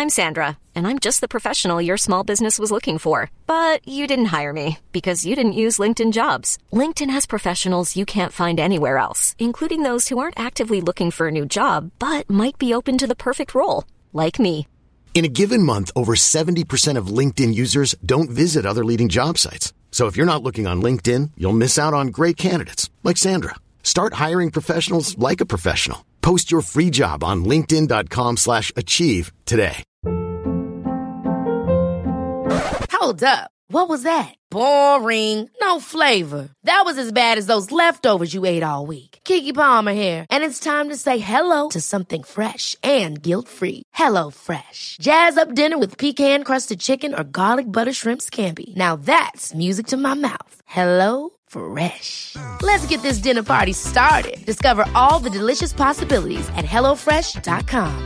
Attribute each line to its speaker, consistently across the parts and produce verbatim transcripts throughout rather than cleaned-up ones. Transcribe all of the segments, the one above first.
Speaker 1: I'm Sandra, and I'm just the professional your small business was looking for. But you didn't hire me because you didn't use LinkedIn Jobs. LinkedIn has professionals you can't find anywhere else, including those who aren't actively looking for a new job, but might be open to the perfect role, like me.
Speaker 2: In a given month, over seventy percent of LinkedIn users don't visit other leading job sites. So if you're not looking on LinkedIn, you'll miss out on great candidates like Sandra. Start hiring professionals like a professional. Post your free job on linkedin.com slash achieve today.
Speaker 3: Hold up. What was that? Boring. No flavor. That was as bad as those leftovers you ate all week. Keke Palmer here. And it's time to say hello to something fresh and guilt-free. Hello Fresh. Jazz up dinner with pecan-crusted chicken or garlic butter shrimp scampi. Now that's music to my mouth. Hello Fresh. Let's get this dinner party started. Discover all the delicious possibilities at hello fresh dot com.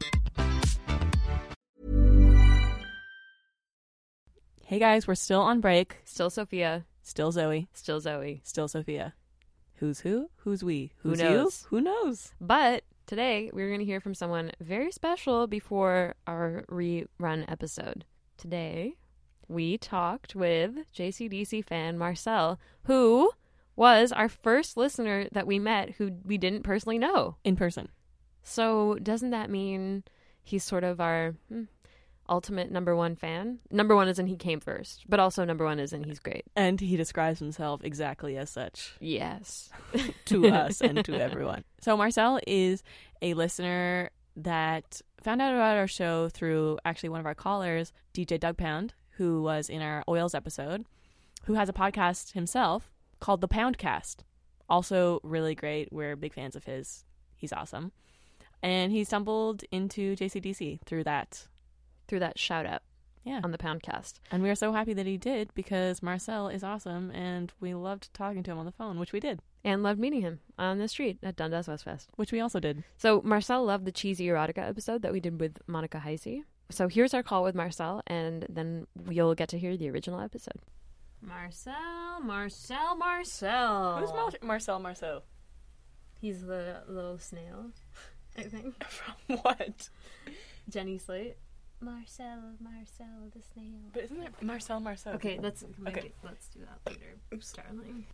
Speaker 4: Hey guys, we're still on break.
Speaker 5: Still Sophia.
Speaker 4: Still Zoe.
Speaker 5: Still Zoe.
Speaker 4: Still Sophia. Who's who? Who's we? Who's
Speaker 5: who knows?
Speaker 4: You? Who knows?
Speaker 5: But today we're going to hear from someone very special before our rerun episode. Today we talked with J C D C fan Marcel, who was our first listener that we met who we didn't personally know.
Speaker 4: In person.
Speaker 5: So doesn't that mean he's sort of our... Hmm, ultimate number one fan? Number one is in he came first, but also number one is in he's great.
Speaker 4: And he describes himself exactly as such.
Speaker 5: Yes.
Speaker 4: To us and to everyone. So Marcel is a listener that found out about our show through actually one of our callers, D J Doug Pound, who was in our Oils episode, who has a podcast himself called The Poundcast. Also really great. We're big fans of his. He's awesome. And he stumbled into J C D C through that
Speaker 5: through that shout out
Speaker 4: yeah.
Speaker 5: on the Poundcast.
Speaker 4: And we are so happy that he did because Marcel is awesome and we loved talking to him on the phone, which we did.
Speaker 5: And loved meeting him on the street at Dundas West Fest.
Speaker 4: Which we also did.
Speaker 5: So Marcel loved the cheesy erotica episode that we did with Monica Heisey. So here's our call with Marcel, and then you'll get to hear the original episode. Marcel, Marcel, Marcel.
Speaker 4: Who's Mar- Marcel Marceau?
Speaker 5: He's the little snail, I think.
Speaker 4: From what?
Speaker 5: Jenny Slate. Marcel, Marcel, the snail.
Speaker 4: But isn't it Marcel Marceau?
Speaker 5: Okay, let's maybe,
Speaker 4: okay.
Speaker 5: let's do that later. Oops, darling.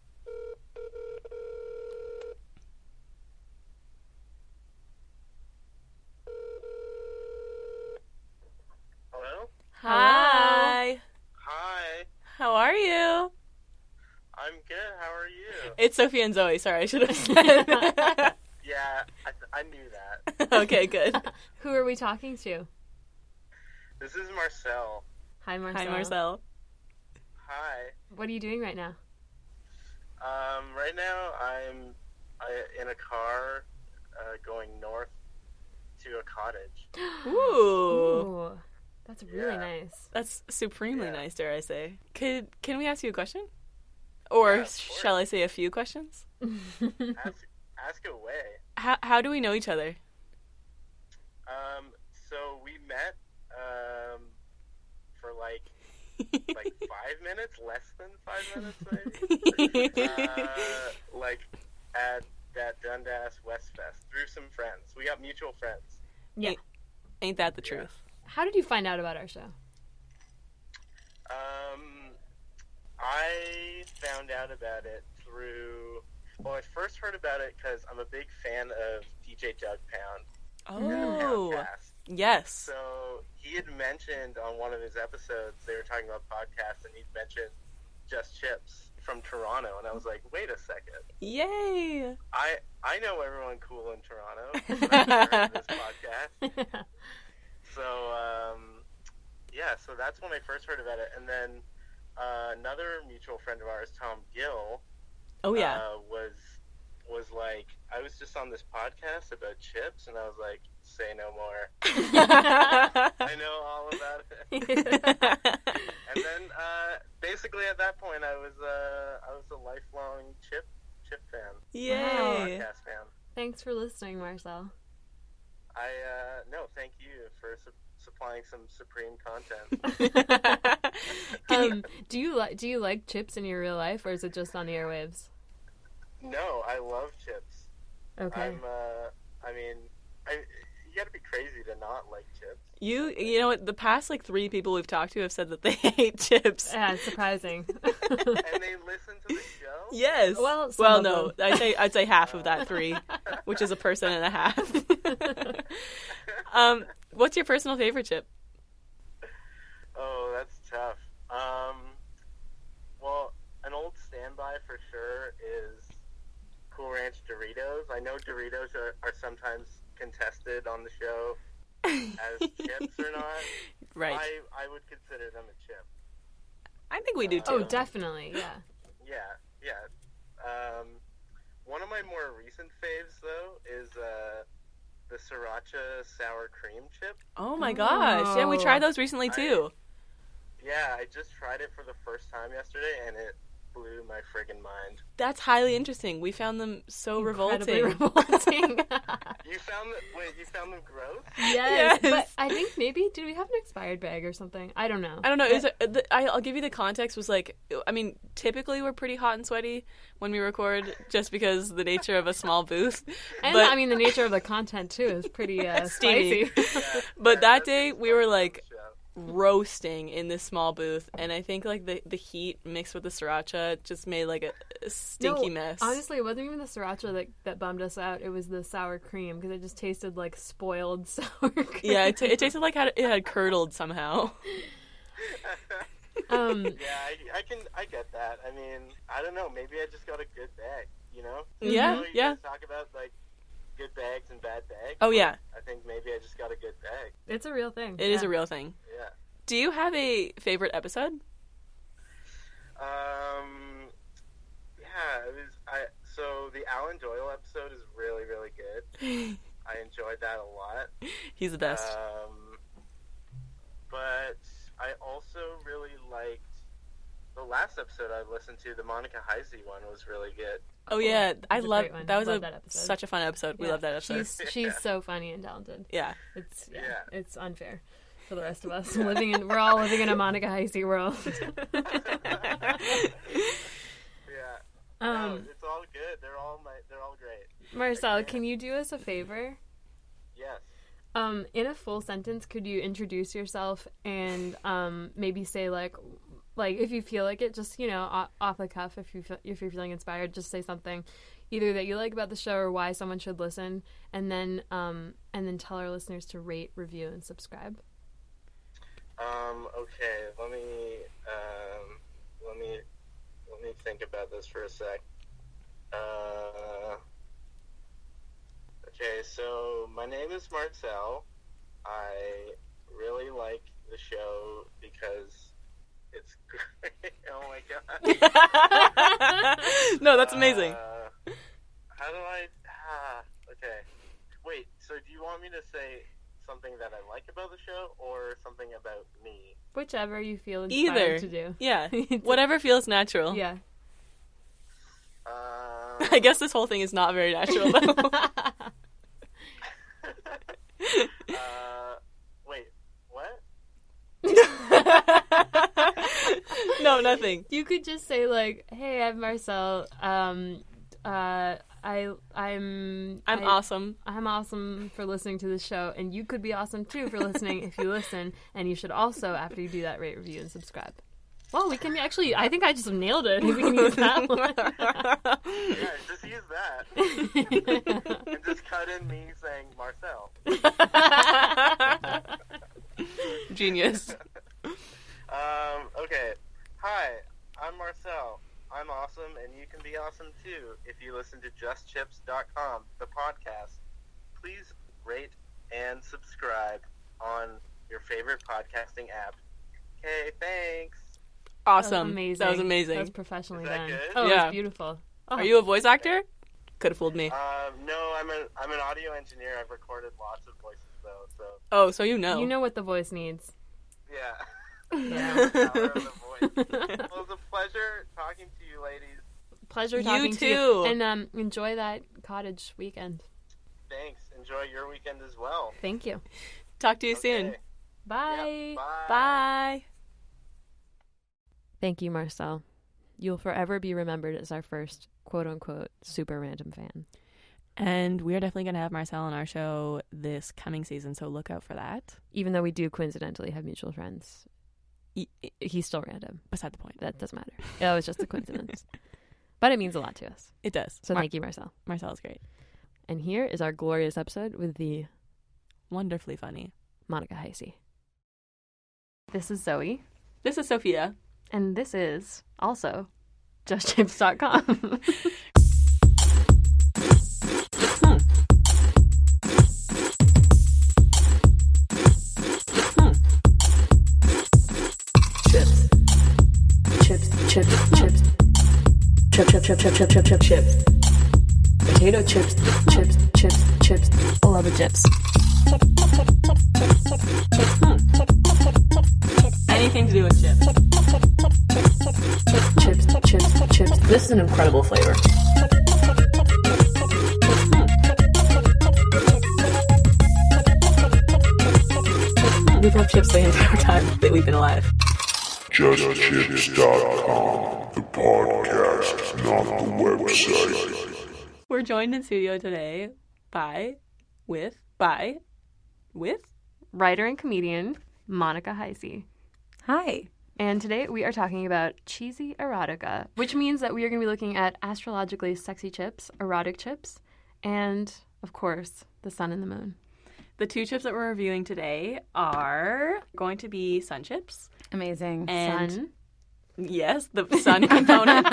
Speaker 6: Hello?
Speaker 4: Hi.
Speaker 6: Hi.
Speaker 4: How are you?
Speaker 6: I'm good. How are you?
Speaker 4: It's Sophia and Zoe. Sorry, I should have said.
Speaker 6: Yeah, I, I knew that.
Speaker 4: Okay, good.
Speaker 5: Who are we talking to?
Speaker 6: This is Marcel.
Speaker 5: Hi, Marcel.
Speaker 4: Hi, Marcel.
Speaker 6: Hi.
Speaker 5: What are you doing right now?
Speaker 6: Um, right now I'm I, in a car uh, going north to a cottage.
Speaker 4: Ooh.
Speaker 5: Ooh. That's really
Speaker 6: Yeah.
Speaker 5: nice.
Speaker 4: That's supremely
Speaker 6: Yeah.
Speaker 4: nice, dare I say. Could Can we ask you a question? Or
Speaker 6: Yeah, of
Speaker 4: shall I say a few questions?
Speaker 6: ask, ask away.
Speaker 4: How How do we know each other?
Speaker 6: Um, so we met um, for like like five minutes, less than five minutes, maybe. uh, like at that Dundas West Fest through some friends. We got mutual friends.
Speaker 5: Yeah.
Speaker 4: Ain't, ain't that the
Speaker 6: Yeah.
Speaker 4: truth?
Speaker 5: How did you find out about our show?
Speaker 6: Um, I found out about it through. Well, I first heard about it because I'm a big fan of D J Doug Pound and the
Speaker 4: Oh,
Speaker 6: Poundcast.
Speaker 4: yes.
Speaker 6: So he had mentioned on one of his episodes, they were talking about podcasts, and he'd mentioned Just Chips from Toronto, and I was like, wait a second.
Speaker 4: Yay!
Speaker 6: I I know everyone cool in Toronto because I've heard this podcast. So, um, yeah, so that's when I first heard about it. And then uh, another mutual friend of ours, Tom Gill,
Speaker 4: Oh, yeah.
Speaker 6: uh, was was like, I was just on this podcast about chips, and I was like, say no more. I know all about it. And then, uh, basically at that point, I was uh, I was a lifelong chip chip fan,
Speaker 4: Yay!
Speaker 6: podcast fan.
Speaker 5: Thanks for listening, Marcel.
Speaker 6: I uh, no, thank you for su- supplying some supreme content.
Speaker 5: Um, do you like do you like chips in your real life, or is it just on the airwaves?
Speaker 6: No, I love chips.
Speaker 5: Okay.
Speaker 6: I'm. Uh, I mean, I, you got to be crazy to not like chips.
Speaker 4: You, you know what? The past like three people we've talked to have said that they hate chips.
Speaker 5: Yeah, it's surprising.
Speaker 6: And they listen to the show?
Speaker 4: Yes.
Speaker 5: Well, some
Speaker 4: well,
Speaker 5: of
Speaker 4: no.
Speaker 5: them.
Speaker 4: I'd say I'd say half of that three, which is a person and a half. um, what's your personal favorite chip?
Speaker 6: Oh, that's tough. Um, well, an old standby for sure is Cool Ranch Doritos. I know Doritos are, are sometimes contested on the show as chips or not.
Speaker 4: Right.
Speaker 6: I, I would consider them a chip.
Speaker 4: I think we do too.
Speaker 5: Oh, definitely, yeah.
Speaker 6: Yeah, yeah. Um, one of my more recent faves, though, is uh, the Sriracha Sour Cream Chip.
Speaker 4: Oh my gosh! Yeah, we tried those recently too.
Speaker 6: I, yeah, I just tried it for the first time yesterday, and it blew my friggin' mind.
Speaker 4: That's highly interesting. We found them so
Speaker 5: Incredibly
Speaker 4: revolting.
Speaker 5: revolting.
Speaker 6: You found them? Wait, you found them gross?
Speaker 5: Yes,
Speaker 4: Yes.
Speaker 5: but I think maybe did we have an expired bag or something? I don't know.
Speaker 4: I don't know. It was a, the, I, I'll give you the context. Was like, I mean, typically we're pretty hot and sweaty when we record, just because the nature of a small booth.
Speaker 5: And
Speaker 4: but,
Speaker 5: I mean, the nature of the content too is pretty uh,
Speaker 4: Steamy.
Speaker 5: spicy.
Speaker 6: Yeah,
Speaker 4: but that
Speaker 6: that's
Speaker 4: day
Speaker 6: just
Speaker 4: we were
Speaker 6: the
Speaker 4: like
Speaker 6: show.
Speaker 4: roasting in this small booth, and I think like the the heat mixed with the sriracha just made like a, a stinky
Speaker 5: No,
Speaker 4: mess.
Speaker 5: Honestly, it wasn't even the sriracha that, that bummed us out. It was the sour cream because it just tasted like spoiled sour cream.
Speaker 4: Yeah, it, t- it tasted like had, it had curdled somehow.
Speaker 5: um,
Speaker 6: Yeah, I, I can, I get that. I mean, I don't know. Maybe I just got a good bag. You know?
Speaker 4: Yeah,
Speaker 6: You know, you
Speaker 4: yeah.
Speaker 6: guys talk about like good bags and bad bags.
Speaker 4: Oh yeah,
Speaker 6: I think maybe I just got a good bag.
Speaker 5: it's a real thing.
Speaker 4: it is
Speaker 5: yeah.
Speaker 4: a real thing.
Speaker 6: Yeah.
Speaker 4: Do you have a favorite episode?
Speaker 6: Um. Yeah, it was. I so the Alan Doyle episode is really, really good. I enjoyed that a lot.
Speaker 4: He's the best.
Speaker 6: Um, but I also really liked the last episode I listened to. The Monica Heisey one was really good.
Speaker 4: oh yeah, I
Speaker 5: It's a
Speaker 4: love
Speaker 5: great one.
Speaker 4: that was
Speaker 5: Love
Speaker 4: a
Speaker 5: that episode.
Speaker 4: such a fun episode. We
Speaker 5: Yeah.
Speaker 4: love that episode.
Speaker 5: She's she's so funny and talented.
Speaker 4: Yeah.
Speaker 5: It's yeah,
Speaker 6: Yeah.
Speaker 5: it's unfair for the rest of us living in. We're all living in a Monica Heisey world.
Speaker 6: Yeah.
Speaker 5: Um,
Speaker 6: no, it's all good. They're all my. They're all great.
Speaker 5: Marcel, can you do us a favor?
Speaker 6: Yes.
Speaker 5: Um, in a full sentence, could you introduce yourself and um, maybe say like, like if you feel like it, just you know, off, off the cuff, if you feel, if you're feeling inspired, just say something, either that you like about the show or why someone should listen, and then um, and then tell our listeners to rate, review, and subscribe.
Speaker 6: Um. Okay. Let me. Um. Let me. Let me think about this for a sec. Uh. Okay, so my name is Marcel. I really like the show because it's great. Oh my god.
Speaker 4: No, that's amazing.
Speaker 6: Uh, how do I... Ah, okay. Wait, so do you want me to say something that I like about the show or something about me?
Speaker 5: Whichever you feel inspired
Speaker 4: Either.
Speaker 5: to do.
Speaker 4: Yeah. Whatever feels natural.
Speaker 5: Yeah.
Speaker 6: Um,
Speaker 4: I guess this whole thing is not very natural though.
Speaker 6: uh, wait, what?
Speaker 4: No, nothing.
Speaker 5: You could just say like, "Hey, I'm Marcel. Um, uh, I, I'm,
Speaker 4: I'm
Speaker 5: I-
Speaker 4: awesome.
Speaker 5: I'm awesome for listening to this show, and you could be awesome too for listening if you listen. And you should also, after you do that, rate, review, and subscribe." Well, we can actually. I think I just nailed it. We can use that one.
Speaker 6: Yeah, just use that. And just cut in me saying Marcel.
Speaker 4: Genius.
Speaker 6: Um, okay. Hi, I'm Marcel. I'm awesome, and you can be awesome too if you listen to just chips dot com, the podcast. Please rate and subscribe on your favorite podcasting app. Okay, thanks.
Speaker 4: Awesome.
Speaker 5: Amazing.
Speaker 4: That was amazing.
Speaker 5: That was professionally
Speaker 6: Is that
Speaker 5: done.
Speaker 6: good?
Speaker 5: Oh, it
Speaker 4: Yeah.
Speaker 5: was beautiful. Oh.
Speaker 4: Are you a voice actor? Could have fooled me.
Speaker 6: Um, no, I'm a I'm an audio engineer. I've recorded lots of voices though, so
Speaker 4: Oh, so you know.
Speaker 5: You know what the voice needs.
Speaker 6: yeah.
Speaker 5: Yeah.
Speaker 6: Power of the voice. Well, it was a pleasure talking to you, ladies.
Speaker 5: Pleasure
Speaker 4: You
Speaker 5: talking to
Speaker 4: too.
Speaker 5: you. And um, enjoy that cottage weekend.
Speaker 6: Thanks. Enjoy your weekend as well.
Speaker 5: Thank you.
Speaker 4: Talk to you soon.
Speaker 6: Okay.
Speaker 5: Bye.
Speaker 6: Yep, bye.
Speaker 4: Bye.
Speaker 5: Thank you, Marcel. You'll forever be remembered as our first quote-unquote super random fan.
Speaker 4: And we're definitely going to have Marcel on our show this coming season, so look out for that.
Speaker 5: Even though we do coincidentally have mutual friends, he, he's still random.
Speaker 4: Beside the point.
Speaker 5: That doesn't matter. It was just a coincidence. But it means a lot to us.
Speaker 4: It does.
Speaker 5: So
Speaker 4: Mar-
Speaker 5: thank you, Marcel.
Speaker 4: Marcel is great.
Speaker 5: And here is our glorious episode with the
Speaker 4: Wonderfully funny
Speaker 5: Monica Heisey. This is Zoe.
Speaker 4: This is Sophia.
Speaker 5: And this is also just chips dot com.
Speaker 7: Chips. Chips, chips, chips. Chip, chip, chip, chip, chip, chip, chip, chips. Potato chips, chips, chips, chips. I love the chips.
Speaker 4: Anything to do with chips.
Speaker 7: Chips, chips, chips. This is an incredible flavor.
Speaker 4: We've had chips the entire time that we've been alive.
Speaker 8: just chips dot com, the podcast, not the website.
Speaker 4: We're joined in studio today by, with, by, with,
Speaker 5: Writer and comedian Monica Heisey.
Speaker 9: Hi.
Speaker 5: And today we are talking about cheesy erotica, which means that we are going to be looking at astrologically sexy chips, erotic chips, and, of course, the sun and the moon.
Speaker 4: The two chips that we're reviewing today are going to be sun chips.
Speaker 9: Amazing.
Speaker 4: And
Speaker 5: Sun.
Speaker 4: yes, the sun component.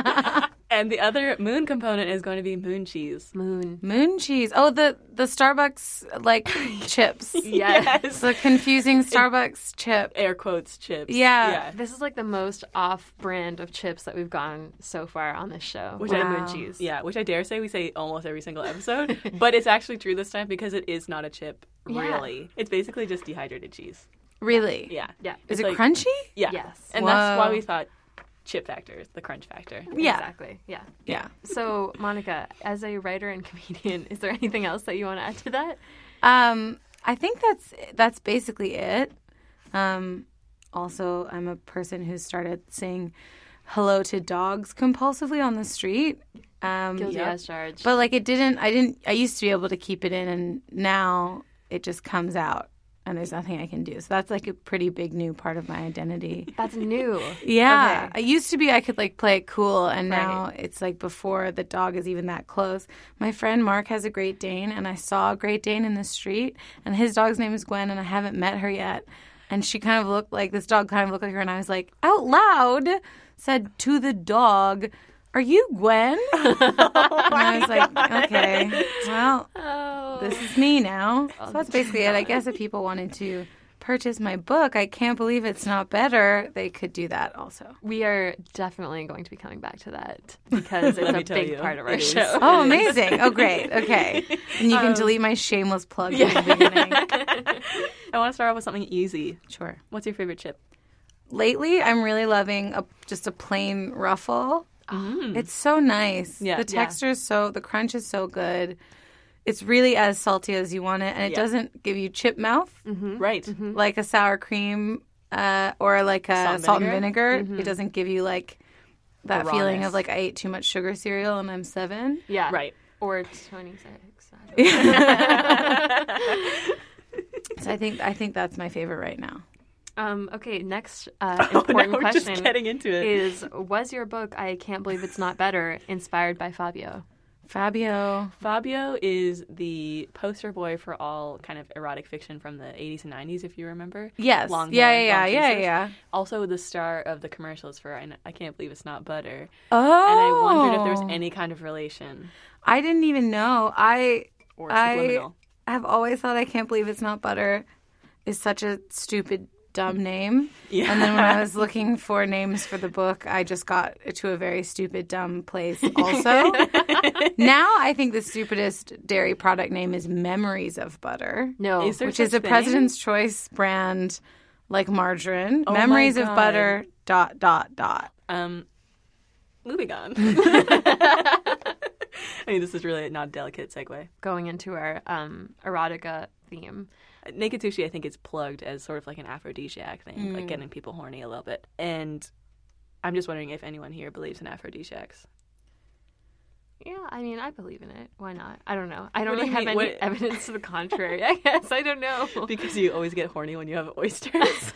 Speaker 4: And the other moon component is going to be moon cheese.
Speaker 5: Moon.
Speaker 9: Moon cheese. Oh, the, the Starbucks, like, chips.
Speaker 4: Yes.
Speaker 9: The confusing Starbucks chip.
Speaker 4: Air quotes chips.
Speaker 9: Yeah.
Speaker 5: This is like the most off-brand of chips that we've gone so far on this show.
Speaker 4: Which
Speaker 5: with
Speaker 4: I-
Speaker 5: moon cheese.
Speaker 4: Yeah, which I dare say we say almost every single episode. But it's actually true this time because it is not a chip,
Speaker 5: Yeah.
Speaker 4: really. It's basically just dehydrated cheese.
Speaker 9: Really?
Speaker 4: Yeah.
Speaker 5: Yeah.
Speaker 9: Is
Speaker 4: It's
Speaker 9: it
Speaker 4: like-
Speaker 9: crunchy?
Speaker 4: Yeah.
Speaker 5: Yes.
Speaker 4: And that's why
Speaker 9: Whoa.
Speaker 4: we thought chip factor, the crunch factor.
Speaker 9: Yeah.
Speaker 5: Exactly. Yeah.
Speaker 9: Yeah.
Speaker 5: So, Monica, as a writer and comedian, is there anything else that you want to add to that?
Speaker 9: Um, I think that's that's basically it. Um, also, I'm a person who started saying hello to dogs compulsively on the street. Um,
Speaker 5: Guilty
Speaker 4: Yep.
Speaker 5: as charged.
Speaker 9: But like it didn't, I didn't, I used to be able to keep it in, and now it just comes out and there's nothing I can do. So that's like a pretty big new part of my identity.
Speaker 5: That's new.
Speaker 9: Yeah.
Speaker 5: Okay.
Speaker 9: I used to be, I could like play it cool, and
Speaker 5: Right.
Speaker 9: now it's like before the dog is even that close. My friend Mark has a Great Dane, and I saw a Great Dane in the street, and his dog's name is Gwen, and I haven't met her yet. And she kind of looked like, this dog kind of looked like her, and I was like, out loud, said to the dog, "Are you Gwen?" And I was like, okay, well,
Speaker 5: Oh.
Speaker 9: this is me now. So that's basically it. I guess if people wanted to purchase my book, I Can't Believe It's Not Better, they could do that also.
Speaker 5: We are definitely going to be coming back to that because it's
Speaker 4: Let
Speaker 5: a
Speaker 4: me tell
Speaker 5: big
Speaker 4: you,
Speaker 5: part of our
Speaker 4: it is.
Speaker 5: show.
Speaker 9: Oh, amazing. Oh, great. Okay. And you can delete my shameless plug from the beginning.
Speaker 4: I want to start off with something easy.
Speaker 9: Sure.
Speaker 4: What's your favorite chip?
Speaker 9: Lately, I'm really loving a, just a plain ruffle. It's so nice.
Speaker 4: Yeah,
Speaker 9: the
Speaker 4: yeah.
Speaker 9: texture is so, the crunch is so good. It's really as salty as you want it, and it
Speaker 4: Yeah.
Speaker 9: doesn't give you chip mouth
Speaker 4: Right.
Speaker 9: like a sour cream uh, or like a
Speaker 4: Salt
Speaker 9: salt
Speaker 4: and
Speaker 9: and vinegar. It doesn't give you like that
Speaker 4: The
Speaker 9: feeling
Speaker 4: rawness.
Speaker 9: of like I ate too much sugar cereal and I'm seven.
Speaker 5: Yeah.
Speaker 4: Right.
Speaker 5: Or twenty-six.
Speaker 9: So I think I think that's my favorite right now.
Speaker 5: Um, okay, next uh,
Speaker 4: Oh,
Speaker 5: important
Speaker 4: now we're just
Speaker 5: question
Speaker 4: getting into it.
Speaker 5: is, was your book, I Can't Believe It's Not Better, inspired by Fabio?
Speaker 9: Fabio.
Speaker 4: Fabio is the poster boy for all kind of erotic fiction from the eighties and nineties, if you remember.
Speaker 9: Yes.
Speaker 4: Long
Speaker 9: yeah,
Speaker 4: hair,
Speaker 9: yeah,
Speaker 4: long
Speaker 9: yeah,
Speaker 4: pieces.
Speaker 9: yeah.
Speaker 4: Also the star of the commercials for I, I Can't Believe It's Not Butter.
Speaker 9: Oh.
Speaker 4: And I wondered if there was any kind of relation
Speaker 9: I didn't even know. I
Speaker 4: or
Speaker 9: I
Speaker 4: subliminal.
Speaker 9: have always thought I Can't Believe It's Not Butter is such a stupid, dumb name.
Speaker 4: Yeah.
Speaker 9: And then when I was looking for names for the book, I just got to a very stupid, dumb place also. Now I think the stupidest dairy product name is Memories of Butter,
Speaker 5: No.
Speaker 4: Is there
Speaker 9: which is
Speaker 4: such
Speaker 9: a
Speaker 4: thing?
Speaker 9: President's Choice brand like margarine.
Speaker 4: Oh my
Speaker 9: Memories of
Speaker 4: God.
Speaker 9: Butter, dot, dot, dot.
Speaker 4: Um, moving on. I mean, this is really not a delicate segue.
Speaker 5: Going into our um, erotica theme.
Speaker 4: Naked Sushi, I think, is plugged as sort of like an aphrodisiac thing,
Speaker 9: Mm.
Speaker 4: like getting people horny a little bit. And I'm just wondering if anyone here believes in aphrodisiacs.
Speaker 5: Yeah, I mean, I believe in it. Why not? I don't know. I don't
Speaker 4: What do
Speaker 5: really
Speaker 4: you
Speaker 5: have
Speaker 4: mean?
Speaker 5: any
Speaker 4: What-
Speaker 5: evidence to the contrary, I guess. I don't know.
Speaker 4: Because you always get horny when you have oysters.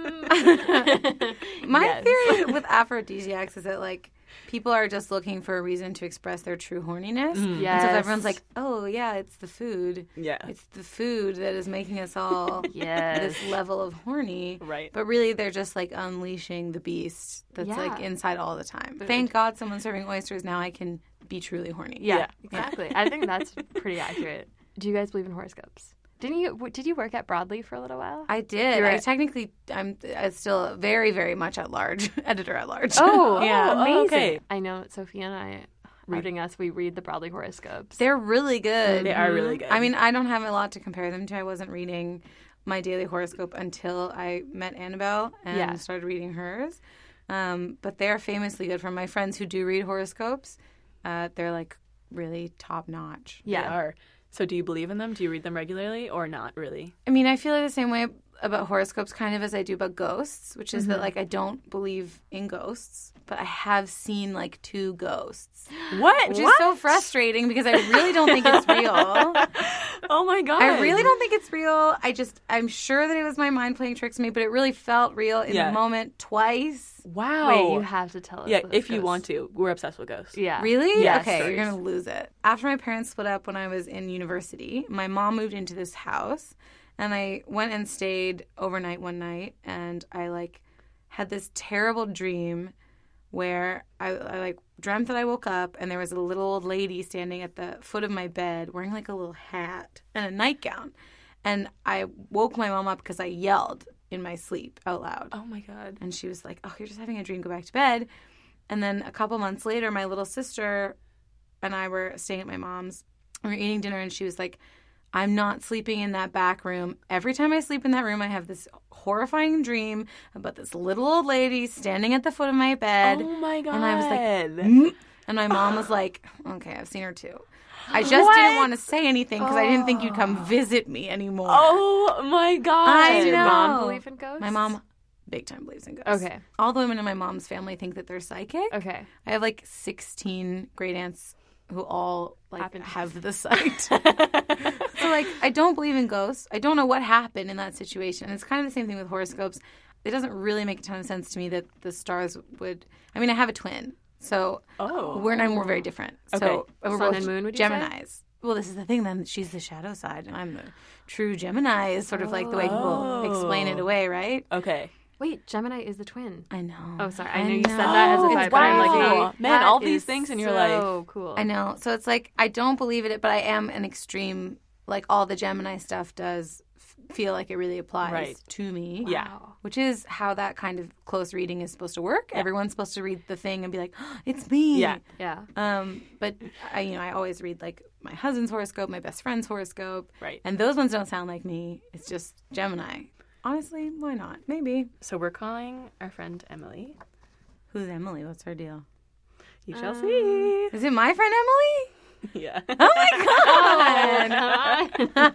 Speaker 9: My
Speaker 5: Yes.
Speaker 9: theory with aphrodisiacs is that like people are just looking for a reason to express their true horniness. And so
Speaker 5: Yes.
Speaker 9: everyone's like, "Oh yeah, it's the food.
Speaker 4: Yeah.
Speaker 9: It's the food that is making us all
Speaker 5: Yes.
Speaker 9: this level of horny."
Speaker 4: Right.
Speaker 9: But really, they're just like unleashing the beast that's
Speaker 5: Yeah.
Speaker 9: like inside all the time. Thank God someone's serving oysters. Now I can be truly horny.
Speaker 5: Yeah,
Speaker 4: Yeah.
Speaker 5: exactly. I think that's pretty accurate. Do you guys believe in horoscopes? Didn't you? w- Did you work at Broadly for a little while?
Speaker 9: I did.
Speaker 5: You're
Speaker 9: I
Speaker 5: right.
Speaker 9: technically, I'm uh, still very, very much at large, editor at large.
Speaker 5: Oh,
Speaker 9: yeah.
Speaker 5: amazing!
Speaker 4: Oh, okay.
Speaker 5: I know Sophia and I, reading us, we read the Broadly horoscopes.
Speaker 9: They're really good.
Speaker 4: They are really good.
Speaker 9: I mean, I don't have a lot to compare them to. I wasn't reading my daily horoscope until I met Annabelle and
Speaker 5: Yeah.
Speaker 9: started reading hers. Um, but they're famously good. From my friends who do read horoscopes, uh, they're like really top notch.
Speaker 4: They
Speaker 5: Yeah.
Speaker 4: are. So do you believe in them? Do you read them regularly or not really?
Speaker 9: I mean, I feel like the same way about horoscopes kind of as I do about ghosts, which is that
Speaker 5: Mm-hmm.
Speaker 9: like I don't believe in ghosts, but I have seen like two ghosts.
Speaker 4: What?
Speaker 9: Which is so frustrating because I really don't think it's real.
Speaker 4: Oh my god.
Speaker 9: I really don't think it's real. I just, I'm sure that it was my mind playing tricks on me, but it really felt real in
Speaker 4: Yeah.
Speaker 9: the moment twice.
Speaker 4: Wow.
Speaker 5: Wait, you have to tell us.
Speaker 4: Yeah,
Speaker 5: those
Speaker 4: if you
Speaker 5: ghosts.
Speaker 4: want to. We're obsessed with ghosts.
Speaker 5: Yeah.
Speaker 9: Really?
Speaker 4: Yeah,
Speaker 9: okay,
Speaker 4: stories.
Speaker 9: you're going to lose it. After my parents split up when I was in university, my mom moved into this house, and I went and stayed overnight one night, and I, like, had this terrible dream where I, I like, dreamt that I woke up, and there was a little old lady standing at the foot of my bed wearing, like, a little hat and a nightgown. And I woke my mom up because I yelled in my sleep out loud.
Speaker 4: Oh my god.
Speaker 9: And she was like, "Oh, you're just having a dream. Go back to bed." And then a couple months later, my little sister and I were staying at my mom's. We were eating dinner, and she was like, "I'm not sleeping in that back room. Every time I sleep in that room, I have this horrifying dream about this little old lady standing at the foot of my bed."
Speaker 4: Oh my god.
Speaker 9: And I was like, "Mm." And my mom was like, "Okay, I've seen her too." I just didn't want to say anything because I didn't think you'd come visit me anymore.
Speaker 4: Oh my god.
Speaker 9: I
Speaker 5: Does your
Speaker 9: know.
Speaker 5: mom believe in ghosts?
Speaker 9: My mom big time believes in ghosts.
Speaker 5: Okay.
Speaker 9: All the women in my mom's family think that they're psychic.
Speaker 5: Okay.
Speaker 9: I have like sixteen great aunts who all like
Speaker 5: Happen to-
Speaker 9: have the sight. So like I don't believe in ghosts. I don't know what happened in that situation. And it's kind of the same thing with horoscopes. It doesn't really make a ton of sense to me that the stars would I mean I have a twin. So
Speaker 4: Oh.
Speaker 9: we're and we're very different.
Speaker 4: Okay.
Speaker 9: So we're
Speaker 5: Sun
Speaker 9: both
Speaker 5: and moon, would you say?
Speaker 9: Geminis. Well, this is the thing then. She's the shadow side and I'm the true Gemini is sort of like the way people explain it away, right?
Speaker 4: Okay.
Speaker 5: Wait, Gemini is the twin.
Speaker 9: I know.
Speaker 5: Oh, sorry. I,
Speaker 9: I
Speaker 5: know you said that as a
Speaker 9: know.
Speaker 5: vibe,
Speaker 9: It's
Speaker 5: but I'm like,
Speaker 4: wow.
Speaker 5: hey,
Speaker 4: Man,
Speaker 5: that
Speaker 4: all these
Speaker 5: is
Speaker 4: things in your
Speaker 5: so
Speaker 4: life.
Speaker 5: So cool.
Speaker 9: I know. So it's like I don't believe in it, but I am an extreme. Like all the Gemini stuff does f- feel like it really applies
Speaker 4: Right.
Speaker 9: to me.
Speaker 4: Yeah.
Speaker 9: Which is how that kind of close reading is supposed to work. Everyone's supposed to read the thing and be like, oh, "It's me."
Speaker 4: Yeah.
Speaker 5: Yeah.
Speaker 9: Um, but I, you know, I always read like my husband's horoscope, my best friend's horoscope,
Speaker 4: Right.
Speaker 9: and those ones don't sound like me. It's just Gemini. Honestly, why not? Maybe.
Speaker 4: So we're calling our friend Emily.
Speaker 9: Who's Emily? What's her deal?
Speaker 4: You shall see.
Speaker 9: Is it my friend Emily?
Speaker 4: Yeah.
Speaker 9: Oh my god!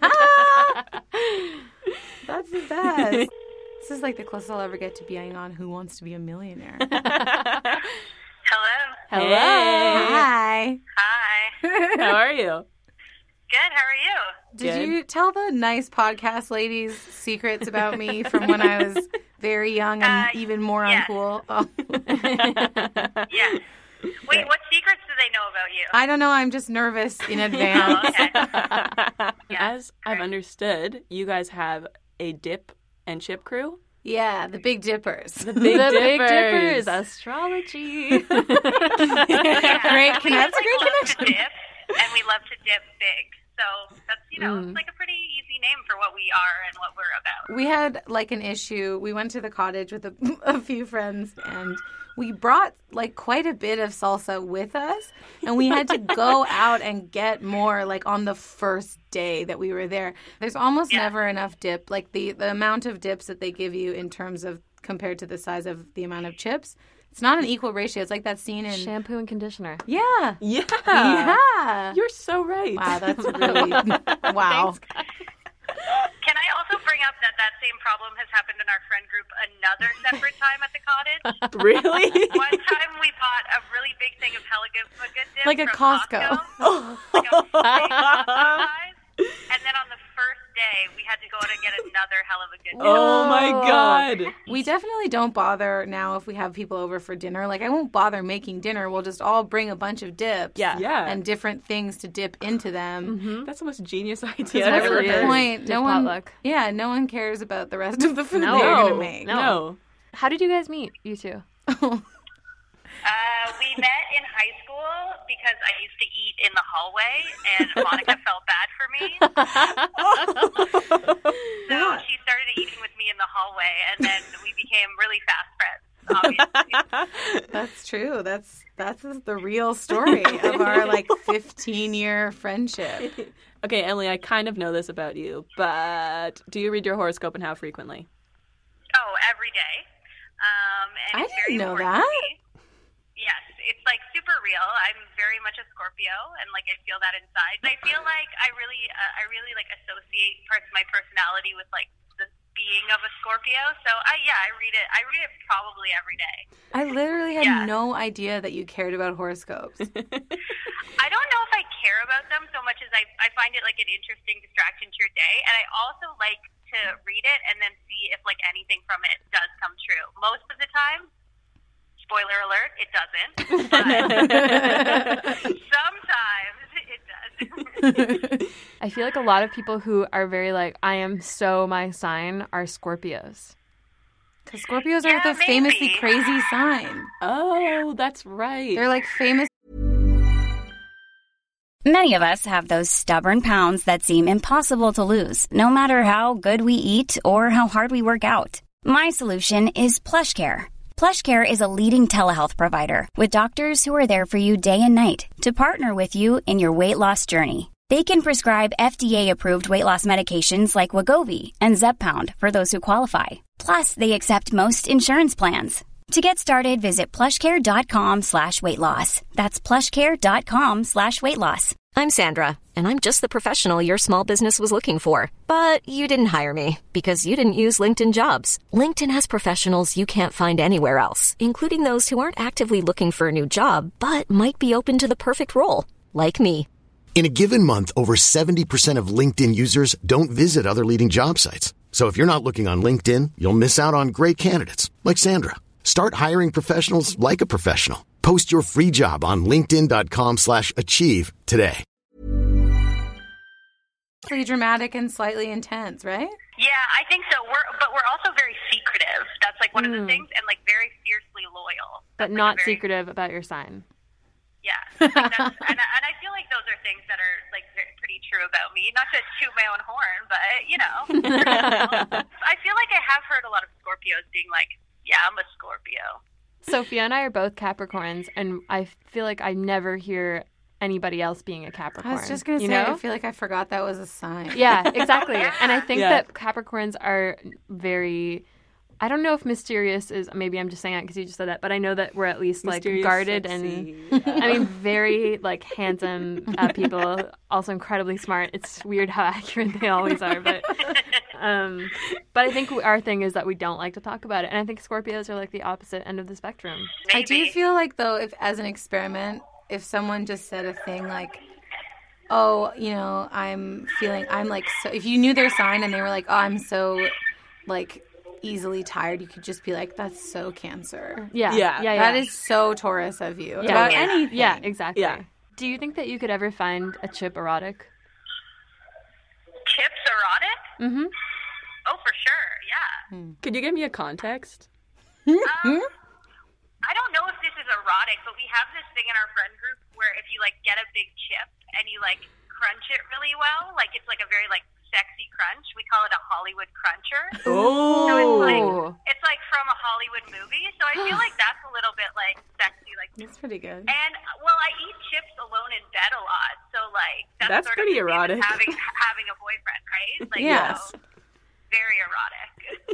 Speaker 9: That's the best. This is like the closest I'll ever get to being on Who Wants to Be a Millionaire.
Speaker 6: Hello.
Speaker 4: Hello.
Speaker 9: Hi.
Speaker 6: Hi.
Speaker 4: How are you?
Speaker 6: Good. How are you?
Speaker 9: Did
Speaker 4: Good.
Speaker 9: you tell the nice podcast ladies secrets about me from when I was very young and
Speaker 6: Uh,
Speaker 9: even more
Speaker 6: yes.
Speaker 9: uncool? Oh.
Speaker 6: Yes. Wait, what secrets do they know about you?
Speaker 9: I don't know. I'm just nervous in advance.
Speaker 6: Oh, okay. Yeah,
Speaker 4: As I've understood, you guys have a dip and chip crew.
Speaker 9: Yeah, the Big Dippers.
Speaker 4: The Big
Speaker 5: the Big
Speaker 4: Dippers.
Speaker 5: Dippers, astrology.
Speaker 9: Great
Speaker 6: Yeah,
Speaker 9: connection.
Speaker 6: we
Speaker 9: That's a
Speaker 6: like
Speaker 9: great
Speaker 6: love
Speaker 9: connection.
Speaker 6: to dip, and we love to dip big. So that's, you know, it's like a pretty easy name for what we are and what we're about.
Speaker 9: We had like an issue. We went to the cottage with a, a few friends and we brought like quite a bit of salsa with us and we had to go out and get more like on the first day that we were there. There's almost
Speaker 6: Yeah.
Speaker 9: never enough dip. Like the, the amount of dips that they give you in terms of compared to the size of the amount of chips, it's not an equal ratio. It's like that scene in
Speaker 5: Shampoo and conditioner.
Speaker 9: Yeah.
Speaker 4: Yeah.
Speaker 9: Yeah.
Speaker 4: You're so right.
Speaker 9: Wow, that's really wow.
Speaker 6: Can I also bring up that that same problem has happened in our friend group another separate time at the cottage?
Speaker 4: Really?
Speaker 6: One time we bought a really big thing of
Speaker 10: like a, a good dip
Speaker 9: Like a
Speaker 10: from
Speaker 9: Costco.
Speaker 10: Like a big Costco size. And then on the first day, we had to go out and get another hell of a good dip.
Speaker 4: Oh my God.
Speaker 9: We definitely don't bother now if we have people over for dinner. Like, I won't bother making dinner. We'll just all bring a bunch of dips
Speaker 4: Yeah.
Speaker 11: Yeah.
Speaker 9: and different things to dip into them.
Speaker 11: Mm-hmm. That's the most genius idea.
Speaker 9: Because
Speaker 11: I've
Speaker 9: at
Speaker 11: ever
Speaker 5: really
Speaker 9: the
Speaker 5: is.
Speaker 11: heard.
Speaker 9: point,
Speaker 5: Dip
Speaker 9: no one,
Speaker 5: potluck.
Speaker 9: yeah, no one cares about the rest of the food
Speaker 5: No.
Speaker 9: they're
Speaker 11: No,
Speaker 9: going to make.
Speaker 11: no.
Speaker 5: How did you guys meet, you two?
Speaker 10: Uh, we met in high school because I used to eat in the hallway, and Monica felt bad for me. So she started eating with me in the hallway, and then we became really fast friends, obviously.
Speaker 9: That's true. That's that's the real story of our like fifteen year friendship.
Speaker 11: Okay, Emily, I kind of know this about you, but do you read your horoscope and how frequently?
Speaker 10: Oh, every day. Um, and
Speaker 9: I
Speaker 10: it's very
Speaker 9: didn't know
Speaker 10: important
Speaker 9: that.
Speaker 10: to me. Yes, it's like super real. I'm very much a Scorpio, and like I feel that inside. I feel like I really, uh, I really like associate parts of my personality with like the being of a Scorpio. So I, yeah, I read it. I read it probably every day.
Speaker 9: I literally had
Speaker 10: Yeah.
Speaker 9: no idea that you cared about horoscopes.
Speaker 10: I don't know if I care about them so much as I, I find it like an interesting distraction to your day, and I also like to read it and then see if like anything from it does come true. Most of the time. Spoiler alert, it doesn't. But sometimes it does.
Speaker 5: I feel like a lot of people who are very like, I am so my sign are Scorpios.
Speaker 9: Because Scorpios
Speaker 10: Yeah,
Speaker 9: are the
Speaker 10: maybe.
Speaker 9: famously crazy sign.
Speaker 11: Oh, that's right.
Speaker 9: They're like famous.
Speaker 12: Many of us have those stubborn pounds that seem impossible to lose, no matter how good we eat or how hard we work out. My solution is PlushCare. PlushCare is a leading telehealth provider with doctors who are there for you day and night to partner with you in your weight loss journey. They can prescribe F D A-approved weight loss medications like Wegovy and Zepbound for those who qualify. Plus, they accept most insurance plans. To get started, visit plushcare.com slash weight loss. That's plushcare.com slash weight loss.
Speaker 1: I'm Sandra, and I'm just the professional your small business was looking for. But you didn't hire me because you didn't use LinkedIn Jobs. LinkedIn has professionals you can't find anywhere else, including those who aren't actively looking for a new job, but might be open to the perfect role, like me.
Speaker 2: In a given month, over seventy percent of LinkedIn users don't visit other leading job sites. So if you're not looking on LinkedIn, you'll miss out on great candidates like Sandra. Start hiring professionals like a professional. Post your free job on linkedin.com slash achieve today.
Speaker 9: Slightly dramatic and slightly intense, right?
Speaker 10: Yeah, I think so. We're but we're also very secretive. That's like one of the things, and like very fiercely loyal.
Speaker 5: But
Speaker 10: That's, like,
Speaker 5: not
Speaker 10: a very,
Speaker 5: secretive about your sign.
Speaker 10: Yeah, I think that's, and, and I feel like those are things that are like very, pretty true about me. Not to toot my own horn, but you know, I feel like I have heard a lot of Scorpios being like, "Yeah, I'm a Scorpio."
Speaker 5: Sophia and I are both Capricorns, and I feel like I never hear anybody else being a Capricorn.
Speaker 9: I was just going to
Speaker 5: you
Speaker 9: say,
Speaker 5: know?
Speaker 9: I feel like I forgot that was a sign.
Speaker 5: Yeah, exactly.
Speaker 10: Yeah.
Speaker 5: And I think
Speaker 11: Yeah.
Speaker 5: that Capricorns are very, I don't know if mysterious is, maybe I'm just saying that because you just said that, but I know that we're at least like
Speaker 11: Mysterious,
Speaker 5: guarded
Speaker 11: sexy.
Speaker 5: and, I mean, very like handsome uh, people, also incredibly smart. It's weird how accurate they always are, but um, but I think our thing is that we don't like to talk about it. And I think Scorpios are like the opposite end of the spectrum.
Speaker 9: I do
Speaker 10: Maybe.
Speaker 9: feel like, though, if as an experiment, if someone just said a thing like, oh, you know, I'm feeling, I'm like, so, if you knew their sign and they were like, oh, I'm so, like, easily tired, you could just be like, that's so Cancer.
Speaker 5: Yeah.
Speaker 11: Yeah.
Speaker 5: Yeah.
Speaker 9: That
Speaker 5: yeah.
Speaker 9: is so Taurus of you.
Speaker 5: Yeah.
Speaker 9: About
Speaker 10: Yeah.
Speaker 9: anything.
Speaker 5: Yeah, exactly.
Speaker 11: Yeah.
Speaker 5: Do you think that you could ever find a chip erotic?
Speaker 10: Chips erotic?
Speaker 5: Mm-hmm.
Speaker 10: Oh, for sure. Yeah.
Speaker 11: Could you give me a context?
Speaker 10: Um, I don't know if this is erotic, but we have this thing in our friend group where if you like get a big chip and you like crunch it really well, like it's like a very like sexy crunch. We call it a Hollywood cruncher.
Speaker 11: Oh.
Speaker 10: So it's like it's like from a Hollywood movie. So I feel like that's a little bit like sexy, like.
Speaker 9: That's pretty good.
Speaker 10: And well, I eat chips alone in bed a lot, so like that's,
Speaker 11: That's
Speaker 10: sort
Speaker 11: pretty
Speaker 10: of the same as
Speaker 11: erotic.
Speaker 10: having having a boyfriend, right? Like,
Speaker 9: Yes.
Speaker 10: so, very erotic.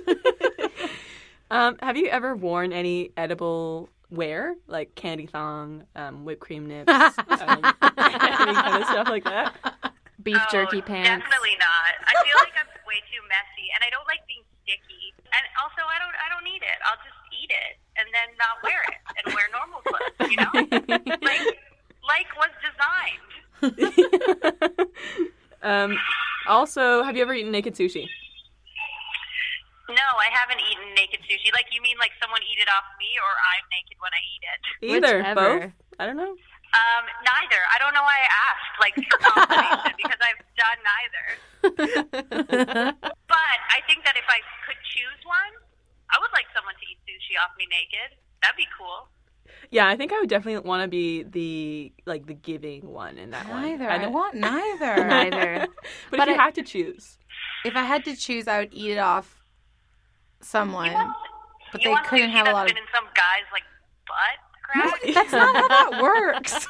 Speaker 11: Um, have you ever worn any edible wear, like candy thong, um, whipped cream nips, um, any kind of stuff like that?
Speaker 5: Beef
Speaker 10: Oh,
Speaker 5: jerky pants.
Speaker 10: Definitely not. I feel like I'm way too messy, and I don't like being sticky. And also, I don't, I don't need it. I'll just eat it and then not wear it and wear normal clothes. You know, like
Speaker 11: Um, also, have you ever eaten naked sushi?
Speaker 10: No, I haven't eaten naked sushi. Like, you mean like someone eat it off me, or I'm naked when I eat it?
Speaker 11: Either,
Speaker 5: Whichever.
Speaker 11: both. I don't know.
Speaker 10: Um, neither. I don't know why I asked, like, for confirmation, because I've done neither. But I think that if I could choose one, I would like someone to eat sushi off me naked. That'd be cool.
Speaker 11: Yeah, I think I would definitely want to be the like the giving one in that one.
Speaker 9: Neither. I,
Speaker 11: don't-
Speaker 9: want neither.
Speaker 5: Neither.
Speaker 11: But,
Speaker 5: But
Speaker 11: if you
Speaker 5: I-
Speaker 11: had to choose,
Speaker 9: If I had to choose, I would eat it off someone. But
Speaker 10: You
Speaker 9: they
Speaker 10: want
Speaker 9: couldn't
Speaker 10: sushi
Speaker 9: have a
Speaker 10: that's
Speaker 9: lot of.
Speaker 10: been in some guy's, like, butt crack?
Speaker 9: That's not how that works.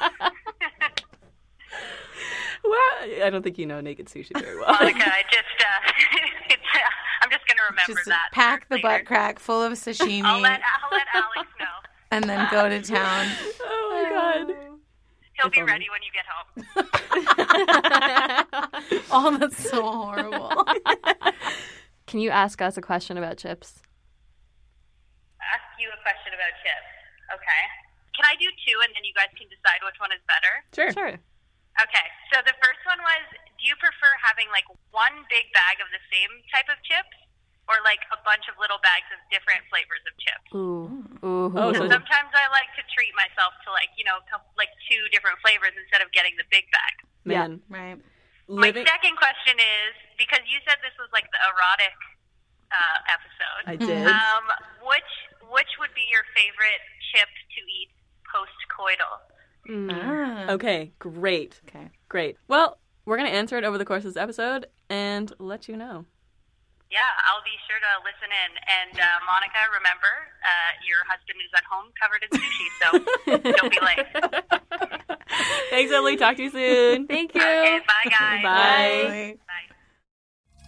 Speaker 11: well, I don't think you know naked sushi very well.
Speaker 10: Monica, I just, uh, it's, uh, I'm just going to remember
Speaker 9: Just
Speaker 10: that.
Speaker 9: pack
Speaker 10: for
Speaker 9: the butt
Speaker 10: later.
Speaker 9: crack full of sashimi
Speaker 10: I'll let, I'll let Alex know.
Speaker 9: and then go to town.
Speaker 11: Oh my god.
Speaker 10: He'll be
Speaker 11: only.
Speaker 10: ready when you get home.
Speaker 9: Oh, that's so horrible.
Speaker 5: Can you ask us a question about chips?
Speaker 10: Ask you a question about chips. Okay. Can I do two, and then you guys can decide which one is better?
Speaker 11: Sure.
Speaker 5: Sure.
Speaker 10: Okay. So the first one was, do you prefer having, like, one big bag of the same type of chips, or, like, a bunch of little bags of different flavors of chips?
Speaker 5: Ooh. Ooh.
Speaker 11: Oh, so-
Speaker 10: Sometimes I like to treat myself to, like, you know, co- like two different flavors instead of getting the big bag.
Speaker 11: Man,
Speaker 9: Right.
Speaker 10: My
Speaker 11: living.
Speaker 10: second question is, because you said this was, like, the erotic uh, episode.
Speaker 11: I did.
Speaker 10: Um, which which would be your favorite chip to eat post-coital?
Speaker 9: Ah.
Speaker 11: Okay, great.
Speaker 9: Okay.
Speaker 11: Great. Well, we're going to answer it over the course of this episode and let you know.
Speaker 10: Yeah, I'll be sure to listen in. And uh, Monica, remember, uh, your husband is at home covered in sushi, so don't be late.
Speaker 11: Thanks, Emily. Talk to you soon.
Speaker 5: Thank you.
Speaker 10: Okay, bye, guys.
Speaker 11: Bye.
Speaker 10: Bye.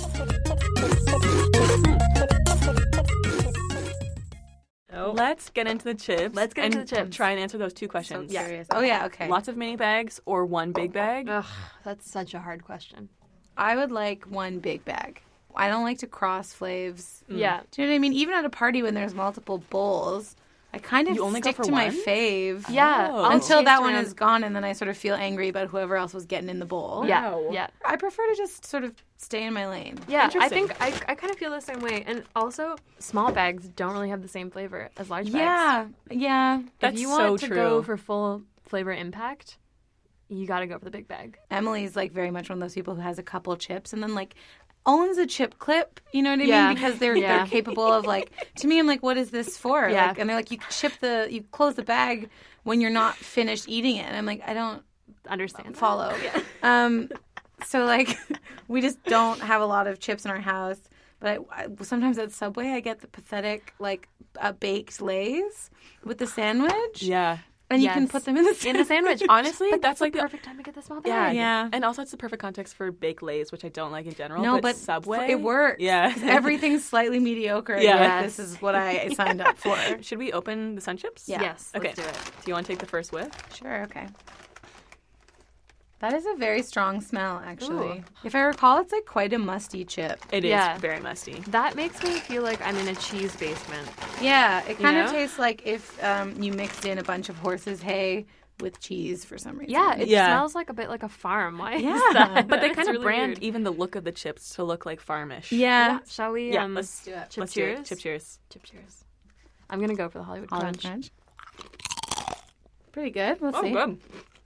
Speaker 11: Let's get into the chips.
Speaker 5: Let's get
Speaker 11: and
Speaker 5: into the chips.
Speaker 11: Try and answer those two
Speaker 9: So
Speaker 11: questions.
Speaker 9: curious. Oh, yeah, okay.
Speaker 11: Lots of mini bags or one big bag?
Speaker 5: Ugh, that's such a hard question.
Speaker 9: I would like one big bag. I don't like to cross flavors.
Speaker 5: Yeah.
Speaker 9: Do you know what I mean? Even at a party when there's multiple bowls, I kind of
Speaker 11: You only go
Speaker 9: stick
Speaker 11: for
Speaker 9: to my
Speaker 11: one?
Speaker 9: fave.
Speaker 5: Yeah.
Speaker 11: Oh.
Speaker 5: I'll
Speaker 9: Until
Speaker 5: taste
Speaker 9: that one
Speaker 5: around-
Speaker 9: is gone, and then I sort of feel angry about whoever else was getting in the bowl.
Speaker 5: Yeah.
Speaker 11: Wow.
Speaker 5: Yeah.
Speaker 9: I prefer to just sort of stay in my lane.
Speaker 5: Yeah, I
Speaker 11: Interesting.
Speaker 5: think I, I kind of feel the same way. And also, small bags don't really have the same flavor as large bags.
Speaker 9: Yeah, yeah.
Speaker 11: That's
Speaker 5: if you
Speaker 11: so
Speaker 5: want to
Speaker 11: true.
Speaker 5: go for full flavor impact, you got to go for the big bag.
Speaker 9: Emily's like very much one of those people who has a couple chips and then like owns a chip clip. You know what I
Speaker 5: Yeah.
Speaker 9: mean? Because they're
Speaker 5: Yeah.
Speaker 9: they're capable of like. To me, I'm like, what is this for?
Speaker 5: Yeah.
Speaker 9: Like, and they're like, you chip the, you close the bag when you're not finished eating it. And I'm like, I don't
Speaker 5: Understand? that.
Speaker 9: follow. Um, so like, we just don't have a lot of chips in our house. But I, I, sometimes at Subway, I get the pathetic like uh, baked Lay's with the sandwich.
Speaker 11: Yeah.
Speaker 9: And you can
Speaker 5: Yes.
Speaker 9: put them in the sandwich.
Speaker 5: In the sandwich.
Speaker 11: Honestly,
Speaker 5: But
Speaker 11: that's
Speaker 5: the
Speaker 11: like the
Speaker 5: perfect time to get the small bag.
Speaker 11: Yeah,
Speaker 9: Yeah.
Speaker 11: And also, it's the perfect context for baked Lays, which I don't like in general.
Speaker 9: No,
Speaker 11: but,
Speaker 9: but
Speaker 11: Subway,
Speaker 9: it works.
Speaker 11: Yeah,
Speaker 9: 'Cause everything's slightly mediocre. and
Speaker 11: Yeah.
Speaker 9: you're like,
Speaker 5: Yes.
Speaker 9: this is what I signed up for.
Speaker 11: Should we open the Sun Chips?
Speaker 9: Yeah.
Speaker 5: Yes.
Speaker 11: Okay.
Speaker 5: Let's do it.
Speaker 11: Do you want to take the first whiff?
Speaker 9: Sure, okay. That is a very strong smell, actually.
Speaker 5: Ooh.
Speaker 9: If I recall, it's like quite a musty chip.
Speaker 11: It is
Speaker 5: Yeah.
Speaker 11: very musty.
Speaker 5: That makes me feel like I'm in a cheese basement.
Speaker 9: Yeah, it kind of
Speaker 5: know?
Speaker 9: tastes like if um, you mixed in a bunch of horse's hay with cheese for some reason.
Speaker 5: Yeah, it
Speaker 11: Yeah.
Speaker 5: smells like a bit like a farm. Why
Speaker 9: Yeah.
Speaker 5: is that?
Speaker 11: But they
Speaker 5: It's
Speaker 11: kind of
Speaker 5: really
Speaker 11: brand
Speaker 5: weird.
Speaker 11: even the look of the chips to look like farmish.
Speaker 9: Yeah.
Speaker 5: Yeah. Shall we?
Speaker 11: Yeah,
Speaker 5: um,
Speaker 11: let's
Speaker 9: do it.
Speaker 5: Chip
Speaker 11: let's do it.
Speaker 5: cheers.
Speaker 11: Chip cheers.
Speaker 5: Chip cheers. I'm gonna go for the Hollywood
Speaker 9: Olive
Speaker 5: Crunch.
Speaker 9: crunch. Pretty good. Let's
Speaker 11: Oh,
Speaker 9: see.
Speaker 11: good.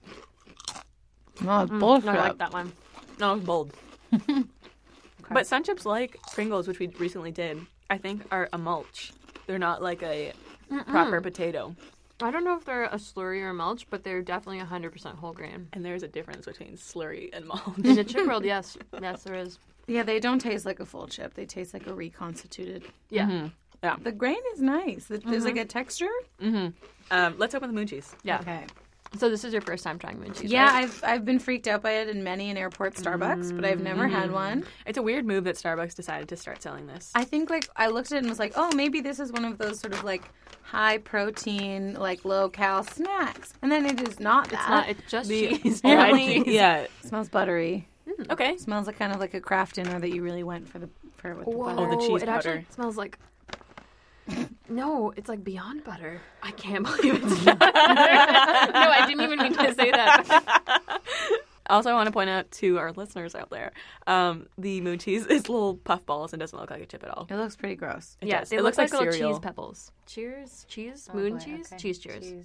Speaker 9: Oh,
Speaker 5: Mm,
Speaker 9: bullshit.
Speaker 5: no, I like that one.
Speaker 11: No, it's bold. But Sun Chips, like Pringles, which we recently did, I think are a mulch. They're not like a proper potato.
Speaker 5: I don't know if they're a slurry or a mulch, but they're definitely one hundred percent whole grain.
Speaker 11: And there's a difference between slurry and mulch.
Speaker 5: In the chip world, yes. Yes, there is.
Speaker 9: Yeah, they don't taste like a full chip. They taste like a reconstituted.
Speaker 5: Yeah.
Speaker 11: Yeah.
Speaker 9: The grain is nice. There's like a texture.
Speaker 11: Um, let's open the moon cheese.
Speaker 5: Yeah.
Speaker 9: Okay.
Speaker 5: So this is your first time trying moon cheese,
Speaker 9: Yeah,
Speaker 5: right?
Speaker 9: I've I've been freaked out by it in many an airport Starbucks, but I've never had one.
Speaker 11: It's a weird move that Starbucks decided to start selling this.
Speaker 9: I think like I looked at it and was like, oh, maybe this is one of those sort of like high protein, like low cal snacks, and then it is not that.
Speaker 5: It's not. It's just
Speaker 11: The
Speaker 5: cheese.
Speaker 11: only- yeah.
Speaker 9: It smells buttery.
Speaker 11: Okay.
Speaker 9: It smells like kind of like a Kraft dinner that you really went for the for with the
Speaker 5: Whoa,
Speaker 9: butter.
Speaker 11: Oh, the cheese
Speaker 5: it actually
Speaker 11: powder.
Speaker 5: smells like. No, it's like beyond butter. I can't believe it's beyond butter. No, I didn't even mean to say that.
Speaker 11: Also, I want to point out to our listeners out there, um, the moon cheese is little puff balls and doesn't look like a chip at all.
Speaker 9: It looks pretty gross.
Speaker 11: It
Speaker 5: yeah,
Speaker 11: does.
Speaker 5: it,
Speaker 11: It
Speaker 5: looks
Speaker 11: looks
Speaker 5: like,
Speaker 11: like
Speaker 5: little
Speaker 11: cereal.
Speaker 5: cheese pebbles. Cheers, cheese,
Speaker 9: Oh,
Speaker 5: moon
Speaker 9: boy,
Speaker 5: cheese,
Speaker 9: okay.
Speaker 5: cheese cheers.
Speaker 9: Cheese.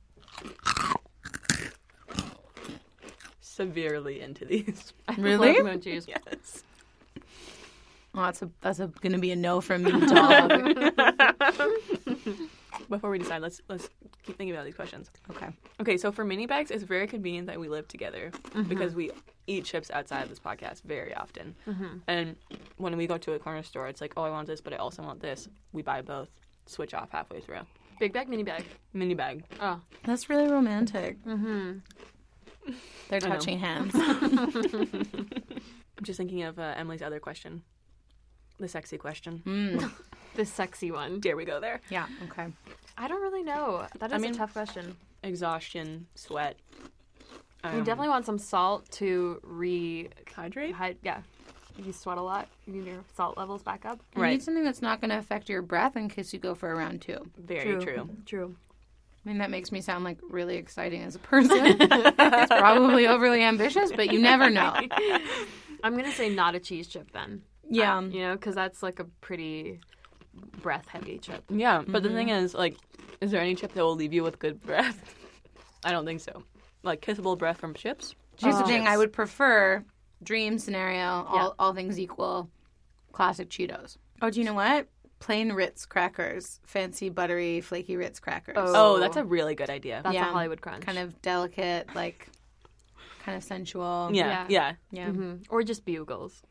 Speaker 11: Severely into these.
Speaker 9: Really?
Speaker 5: Love moon cheese.
Speaker 11: Yes.
Speaker 9: Oh, that's a that's a gonna be a no from me, dog.
Speaker 11: Before we decide, let's let's keep thinking about these questions.
Speaker 9: Okay.
Speaker 11: Okay, so for mini bags, it's very convenient that we live together because we eat chips outside of this podcast very often.
Speaker 5: Mm-hmm.
Speaker 11: And when we go to a corner store, it's like, oh, I want this, but I also want this. We buy both, switch off halfway through.
Speaker 5: Big bag, mini bag.
Speaker 11: Mini bag.
Speaker 5: Oh.
Speaker 9: That's really romantic.
Speaker 5: Mm-hmm.
Speaker 9: They're
Speaker 11: I know.
Speaker 9: touching hands.
Speaker 11: I'm just thinking of uh, Emily's other question, the sexy question.
Speaker 9: Mm.
Speaker 5: The sexy one.
Speaker 11: Dare we go there?
Speaker 9: Yeah. Okay.
Speaker 5: I don't really know. That is
Speaker 11: I mean-
Speaker 5: a tough question.
Speaker 11: Exhaustion, sweat.
Speaker 5: You
Speaker 11: Um,
Speaker 5: definitely want some salt to re...
Speaker 11: hydrate.
Speaker 5: Hy- yeah. You sweat a lot. You need your salt levels back up.
Speaker 9: You
Speaker 11: Right.
Speaker 9: need something that's not going to affect your breath in case you go for a round two.
Speaker 11: Very true.
Speaker 5: True.
Speaker 9: I mean, that makes me sound like really exciting as a person. It's probably overly ambitious, but you never know.
Speaker 5: I'm going to say not a cheese chip then.
Speaker 9: Yeah.
Speaker 5: Uh, you know, because that's like a pretty breath-heavy chip.
Speaker 11: Yeah, but the thing is, like, is there any chip that will leave you with good breath? I don't think so. Like, kissable breath from chips?
Speaker 9: Here's the
Speaker 11: Oh.
Speaker 9: thing. I would prefer dream scenario, all,
Speaker 5: Yeah.
Speaker 9: all things equal, classic Cheetos. Oh, do you know what? Plain Ritz crackers. Fancy, buttery, flaky Ritz crackers.
Speaker 11: Oh, that's a really good idea.
Speaker 5: That's
Speaker 9: Yeah.
Speaker 5: a Hollywood crunch.
Speaker 9: Kind of delicate, like, kind of sensual.
Speaker 11: Yeah,
Speaker 5: Yeah.
Speaker 11: yeah.
Speaker 9: Yeah.
Speaker 5: Mhm. Or just bugles.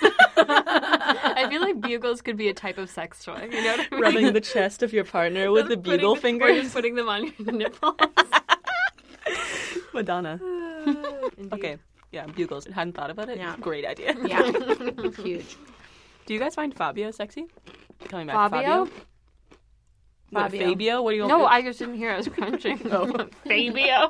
Speaker 5: I feel like bugles could be a type of sex toy. You know what I mean?
Speaker 11: Rubbing the chest of your partner with the
Speaker 5: Putting
Speaker 11: bugle
Speaker 5: the- Or
Speaker 11: fingers.
Speaker 5: just putting them on your nipples.
Speaker 11: Madonna.
Speaker 5: Indeed.
Speaker 11: Okay, yeah, bugles. Hadn't thought about it.
Speaker 9: Yeah.
Speaker 11: Great idea.
Speaker 9: Yeah. Huge.
Speaker 11: Do you guys find Fabio sexy? Coming back to
Speaker 5: Fabio?
Speaker 11: Fabio? What,
Speaker 9: Fabio.
Speaker 11: Fabio? What do you
Speaker 5: No,
Speaker 11: want?
Speaker 5: I just didn't hear. I was crunching.
Speaker 11: Oh.
Speaker 5: Fabio.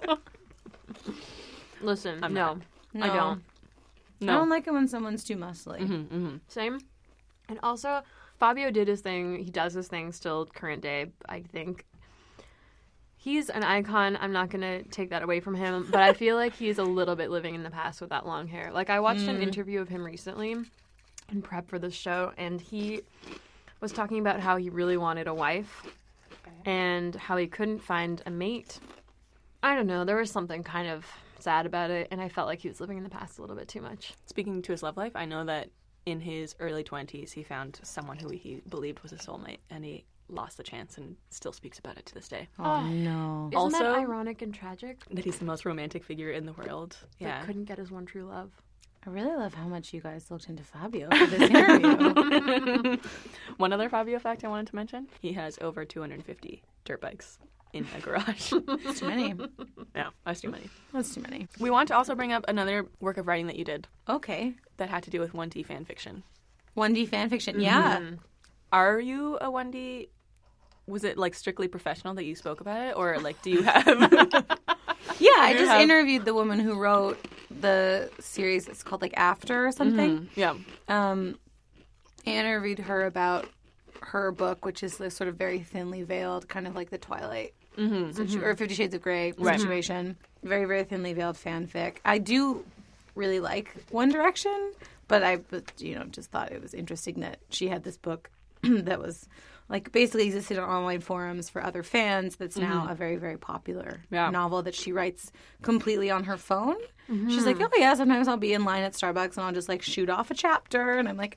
Speaker 5: Listen,
Speaker 11: I'm
Speaker 5: no,
Speaker 9: No.
Speaker 5: I don't.
Speaker 11: No.
Speaker 9: I don't like it when someone's too muscly.
Speaker 11: Mm-hmm, mm-hmm.
Speaker 5: Same. And also, Fabio did his thing. He does his thing still current day, I think. He's an icon. I'm not going to take that away from him. But I feel like he's a little bit living in the past with that long hair. Like, I watched an interview of him recently in prep for this show, and he was talking about how he really wanted a wife and how he couldn't find a mate. I don't know. There was something kind of sad about it, and I felt like he was living in the past a little bit too much.
Speaker 11: Speaking to his love life, I know that in his early twenties, he found someone who he believed was a soulmate, and he lost the chance and still speaks about it to this day.
Speaker 9: Oh, no.
Speaker 5: Isn't
Speaker 11: Also-
Speaker 5: that ironic and tragic?
Speaker 11: That he's the most romantic figure in the world.
Speaker 5: Yeah.
Speaker 11: Yeah.
Speaker 5: Couldn't get his one true love.
Speaker 9: I really love how much you guys looked into Fabio for this interview.
Speaker 11: One other Fabio fact I wanted to mention, he has over two hundred fifty dirt bikes in a garage.
Speaker 9: That's too many.
Speaker 11: No, that's too many.
Speaker 9: That's too many.
Speaker 11: We want to also bring up another work of writing that you did
Speaker 9: Okay.
Speaker 11: that had to do with one D fan fiction.
Speaker 9: one D fan fiction. Yeah.
Speaker 11: Are you a one D? Was it like strictly professional that you spoke about it, or like do you have?
Speaker 9: Yeah, I
Speaker 11: You
Speaker 9: just
Speaker 11: have-
Speaker 9: interviewed the woman who wrote the series. It's called like After or something.
Speaker 11: Yeah.
Speaker 9: Um, I interviewed her about her book, which is the sort of very thinly veiled, kind of like the Twilight
Speaker 11: Mm-hmm.
Speaker 9: situ- or Fifty Shades of Grey
Speaker 11: Right.
Speaker 9: situation. Very, very thinly veiled fanfic. I do really like One Direction, but I, but, you know, just thought it was interesting that she had this book that was like basically existed on online forums for other fans. That's now a very, very popular
Speaker 11: Yeah.
Speaker 9: novel that she writes completely on her phone. She's like, oh yeah, sometimes I'll be in line at Starbucks and I'll just like shoot off a chapter, and I'm like.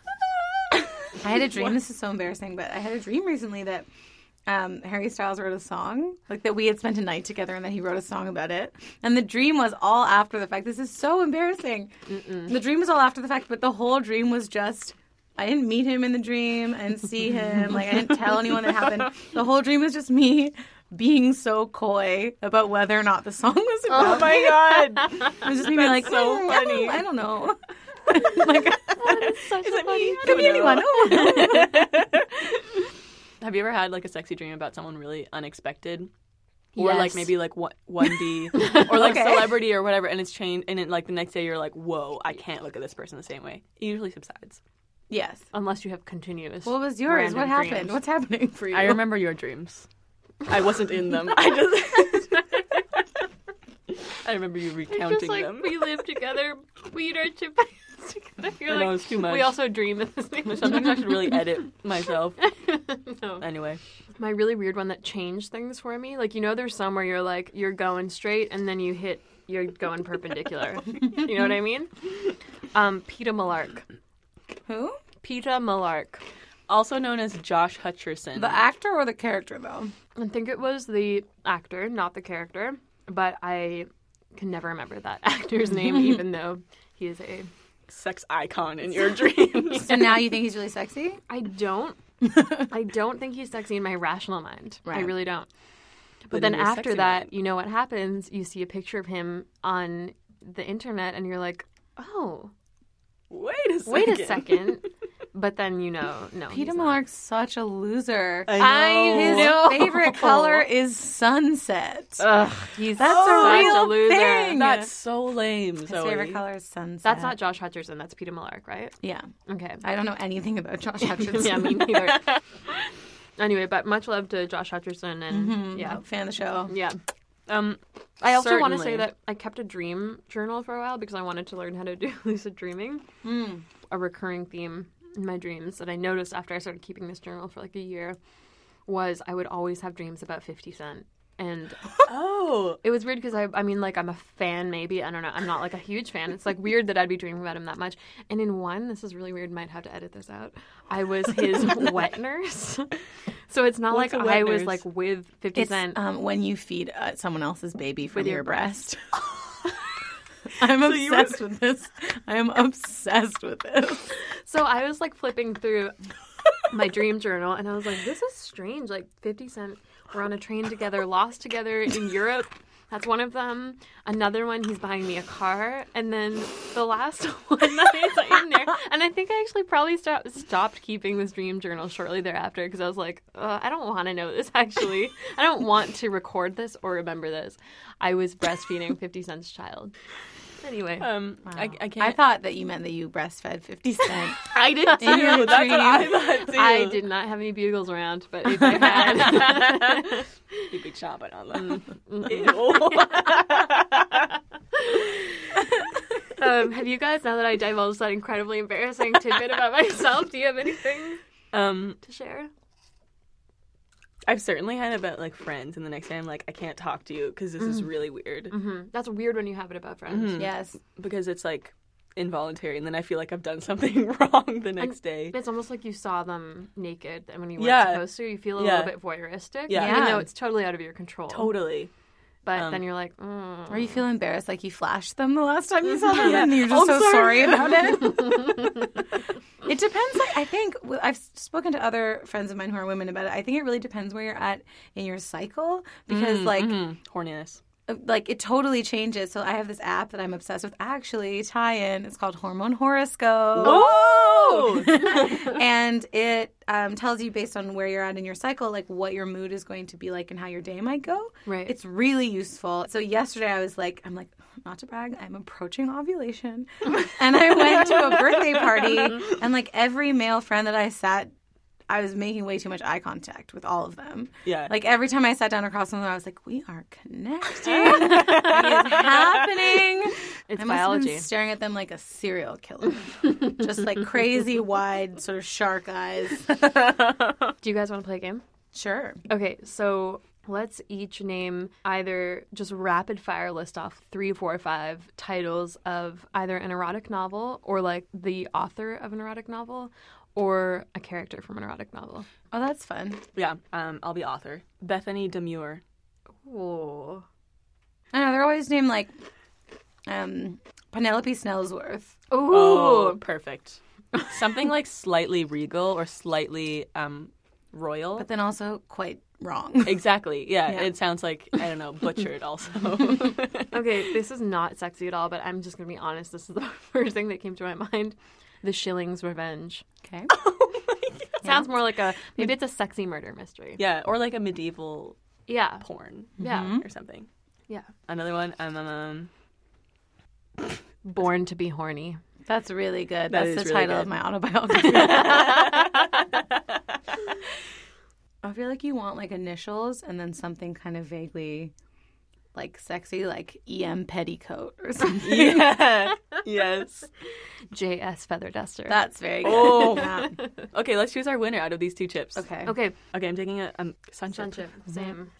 Speaker 9: I had a dream. This is so embarrassing, but I had a dream recently that um, Harry Styles wrote a song, like that we had spent a night together, and that he wrote a song about it. And the dream was all after the fact. This is so embarrassing. Mm-mm. The dream was all after the fact, but the whole dream was just. I didn't meet him in the dream. I didn't see him. Like I didn't tell anyone that happened. The whole dream was just me being so coy about whether or not the song was about.
Speaker 11: Oh my god!
Speaker 9: It was just me being like,
Speaker 11: so
Speaker 9: "Mm,
Speaker 11: funny."
Speaker 9: I don't know. Like,
Speaker 5: Such
Speaker 11: Is
Speaker 5: a
Speaker 11: it
Speaker 5: funny
Speaker 11: me?
Speaker 9: could be anyone. Oh.
Speaker 11: Have you ever had like a sexy dream about someone really unexpected? Or like
Speaker 5: Yes.
Speaker 11: maybe like one D or like
Speaker 9: Okay.
Speaker 11: celebrity or whatever, and it's changed, and then like the next day you're like, whoa, I can't look at this person the same way. It usually subsides.
Speaker 9: Yes.
Speaker 5: Unless you have continuous.
Speaker 9: What was yours?
Speaker 5: random
Speaker 9: What happened?
Speaker 5: dreams.
Speaker 9: What's happening for you?
Speaker 11: I remember your dreams. I wasn't in them. I just I remember you
Speaker 5: It's
Speaker 11: recounting
Speaker 5: just like
Speaker 11: them.
Speaker 5: we live together, we eat our chip packets together. You're
Speaker 11: I
Speaker 5: like,
Speaker 11: know, it's too much.
Speaker 5: We also dream at the same time.
Speaker 11: Sometimes I should really edit myself.
Speaker 5: No.
Speaker 11: Anyway.
Speaker 5: My really weird one that changed things for me. Like, you know, there's some where you're like, you're going straight and then you hit, you're going perpendicular. You know what I mean? Um, Peter Malark.
Speaker 9: Who?
Speaker 5: Peter Malark.
Speaker 11: Also known as Josh Hutcherson.
Speaker 9: The actor or the character, though?
Speaker 5: I think it was the actor, not the character. But I can never remember that actor's name, even though he is a...
Speaker 11: sex icon in your dreams.
Speaker 9: So now you think he's really sexy?
Speaker 5: I don't. I don't think he's sexy in my rational mind. I
Speaker 9: Right.
Speaker 5: really don't. But,
Speaker 11: But
Speaker 5: then
Speaker 11: in your
Speaker 5: after
Speaker 11: sexy
Speaker 5: that,
Speaker 11: mind.
Speaker 5: you know what happens? You see a picture of him on the internet and you're like, oh,
Speaker 11: Wait a second.
Speaker 5: wait a second. But then you know, no.
Speaker 9: Peter
Speaker 5: he's not.
Speaker 9: Malark's such a loser.
Speaker 5: I
Speaker 9: His
Speaker 5: know.
Speaker 9: favorite color is sunset.
Speaker 5: Ugh, he's
Speaker 9: That's
Speaker 5: such
Speaker 9: a
Speaker 5: a
Speaker 9: real
Speaker 5: loser.
Speaker 9: thing.
Speaker 11: That's so lame,
Speaker 9: His
Speaker 11: Zoe.
Speaker 9: favorite color is sunset.
Speaker 5: That's not Josh Hutcherson. That's Peter Malark, right?
Speaker 9: Yeah.
Speaker 5: Okay.
Speaker 9: I don't know anything about Josh Hutcherson.
Speaker 5: Yeah, me neither. Anyway, but much love to Josh Hutcherson and
Speaker 9: Mhm.
Speaker 5: yeah,
Speaker 9: Fan of the show.
Speaker 5: yeah. Um, I also want to say
Speaker 11: Certainly.
Speaker 5: that I kept a dream journal for a while because I wanted to learn how to do lucid dreaming.
Speaker 9: Mm.
Speaker 5: A recurring theme in my dreams that I noticed after I started keeping this journal for like a year was I would always have dreams about fifty Cent. And
Speaker 11: Oh.
Speaker 5: it was weird because I, I mean, like, I'm a fan, maybe. I don't know. I'm not, like, a huge fan. It's, like, weird that I'd be dreaming about him that much. And in one, this is really weird. Might have to edit this out. I was his wet nurse. So it's not
Speaker 11: What's
Speaker 5: like
Speaker 11: a wet
Speaker 5: I was,
Speaker 11: nurse?
Speaker 5: like, with fifty
Speaker 9: It's
Speaker 5: Cent.
Speaker 9: um, when you feed uh, someone else's baby from
Speaker 5: With your
Speaker 9: your breast. I'm
Speaker 11: you were-
Speaker 9: obsessed with this. I am obsessed with this.
Speaker 5: So I was, like, flipping through my dream journal, and I was like, this is strange. Like, fifty Cent, we're on a train together, lost together in Europe. That's one of them. Another one, he's buying me a car. And then the last one that is in there. And I think I actually probably stop, stopped keeping this dream journal shortly thereafter because I was like, uh, I don't want to know this, actually. I don't want to record this or remember this. I was breastfeeding fifty Cent's child. Anyway.
Speaker 11: Um, I, I
Speaker 9: I
Speaker 11: can't.
Speaker 9: thought that you meant that you breastfed fifty Cent.
Speaker 5: I did too.
Speaker 9: In your
Speaker 11: That's what I
Speaker 9: dream.
Speaker 11: thought too.
Speaker 5: I did not have any bugles around, but if I had.
Speaker 11: You'd be chomping on them.
Speaker 5: um, have you guys, now that I divulged that incredibly embarrassing tidbit about myself, do you have anything
Speaker 11: um,
Speaker 5: to share?
Speaker 11: I've certainly had about like friends, and the next day I'm like, I can't talk to you because this is really weird.
Speaker 5: Mm-hmm. That's weird when you have it about friends.
Speaker 11: Mhm.
Speaker 9: Yes.
Speaker 11: Because it's like involuntary, and then I feel like I've done something wrong the next day.
Speaker 5: It's almost like you saw them naked, and when you weren't
Speaker 11: Yeah.
Speaker 5: supposed to, you feel a
Speaker 11: Yeah.
Speaker 5: little bit voyeuristic,
Speaker 11: Yeah.
Speaker 5: even
Speaker 9: Yeah.
Speaker 5: though it's totally out of your control.
Speaker 11: Totally.
Speaker 5: But
Speaker 11: Um,
Speaker 5: then you're like, mm.
Speaker 9: Or you feel embarrassed like you flashed them the last time you saw them
Speaker 11: Yeah.
Speaker 9: and you're just
Speaker 11: Oh, I'm
Speaker 9: so
Speaker 11: sorry.
Speaker 9: sorry about it. It depends. Like, I think well, I've spoken to other friends of mine who are women about it. I think it really depends where you're at in your cycle because, like,
Speaker 11: Mhm. horniness.
Speaker 9: like it totally changes. So I have this app that I'm obsessed with. Actually, tie-in. It's called Hormone Horoscope.
Speaker 11: Oh!
Speaker 9: And it um, tells you based on where you're at in your cycle, like what your mood is going to be like and how your day might go.
Speaker 5: Right.
Speaker 9: It's really useful. So yesterday I was like, I'm like, not to brag, I'm approaching ovulation. And I went to a birthday party and like every male friend that I sat, I was making way too much eye contact with all of them.
Speaker 11: Yeah.
Speaker 9: Like every time I sat down across from them, I was like, we are connecting. It is happening.
Speaker 5: It's
Speaker 9: I must have
Speaker 5: biology.
Speaker 9: been staring at them like a serial killer. Just like crazy wide sort of shark eyes.
Speaker 5: Do you guys want to play a game?
Speaker 9: Sure.
Speaker 5: Okay, so let's each name either just rapid fire list off three, four, five titles of either an erotic novel or like the author of an erotic novel or a character from an erotic novel.
Speaker 9: Oh, that's fun.
Speaker 11: Yeah, um, I'll be author. Bethany Demure.
Speaker 5: Ooh.
Speaker 9: I know, they're always named like um, Penelope Snellsworth.
Speaker 5: Ooh.
Speaker 11: Oh, perfect. Something like slightly regal or slightly um, royal.
Speaker 9: But then also quite wrong.
Speaker 11: Exactly. Yeah,
Speaker 9: Yeah.
Speaker 11: it sounds like, I don't know, butchered also.
Speaker 5: Okay, this is not sexy at all, but I'm just going to be honest. This is the first thing that came to my mind. The Shillings Revenge.
Speaker 9: Okay.
Speaker 5: Sounds more like a, maybe it's a sexy murder mystery.
Speaker 11: Yeah, or like a medieval
Speaker 5: Yeah.
Speaker 11: porn
Speaker 5: Yeah.
Speaker 11: or something.
Speaker 5: Yeah.
Speaker 11: Another one, um, um, um,
Speaker 5: Born to be Horny.
Speaker 9: That's really good.
Speaker 11: That
Speaker 9: That's
Speaker 11: is
Speaker 9: the
Speaker 11: really
Speaker 9: title
Speaker 11: good.
Speaker 9: of my autobiography. I feel like you want like initials and then something kind of vaguely like sexy, like E M petticoat or something.
Speaker 11: Yeah. Yes.
Speaker 5: J S feather duster.
Speaker 9: That's very good.
Speaker 11: Oh.
Speaker 9: Yeah.
Speaker 11: Okay, let's choose our winner out of these two chips.
Speaker 9: Okay.
Speaker 5: Okay.
Speaker 11: Okay, I'm taking a um, sun chip.
Speaker 5: Sun chip. Same.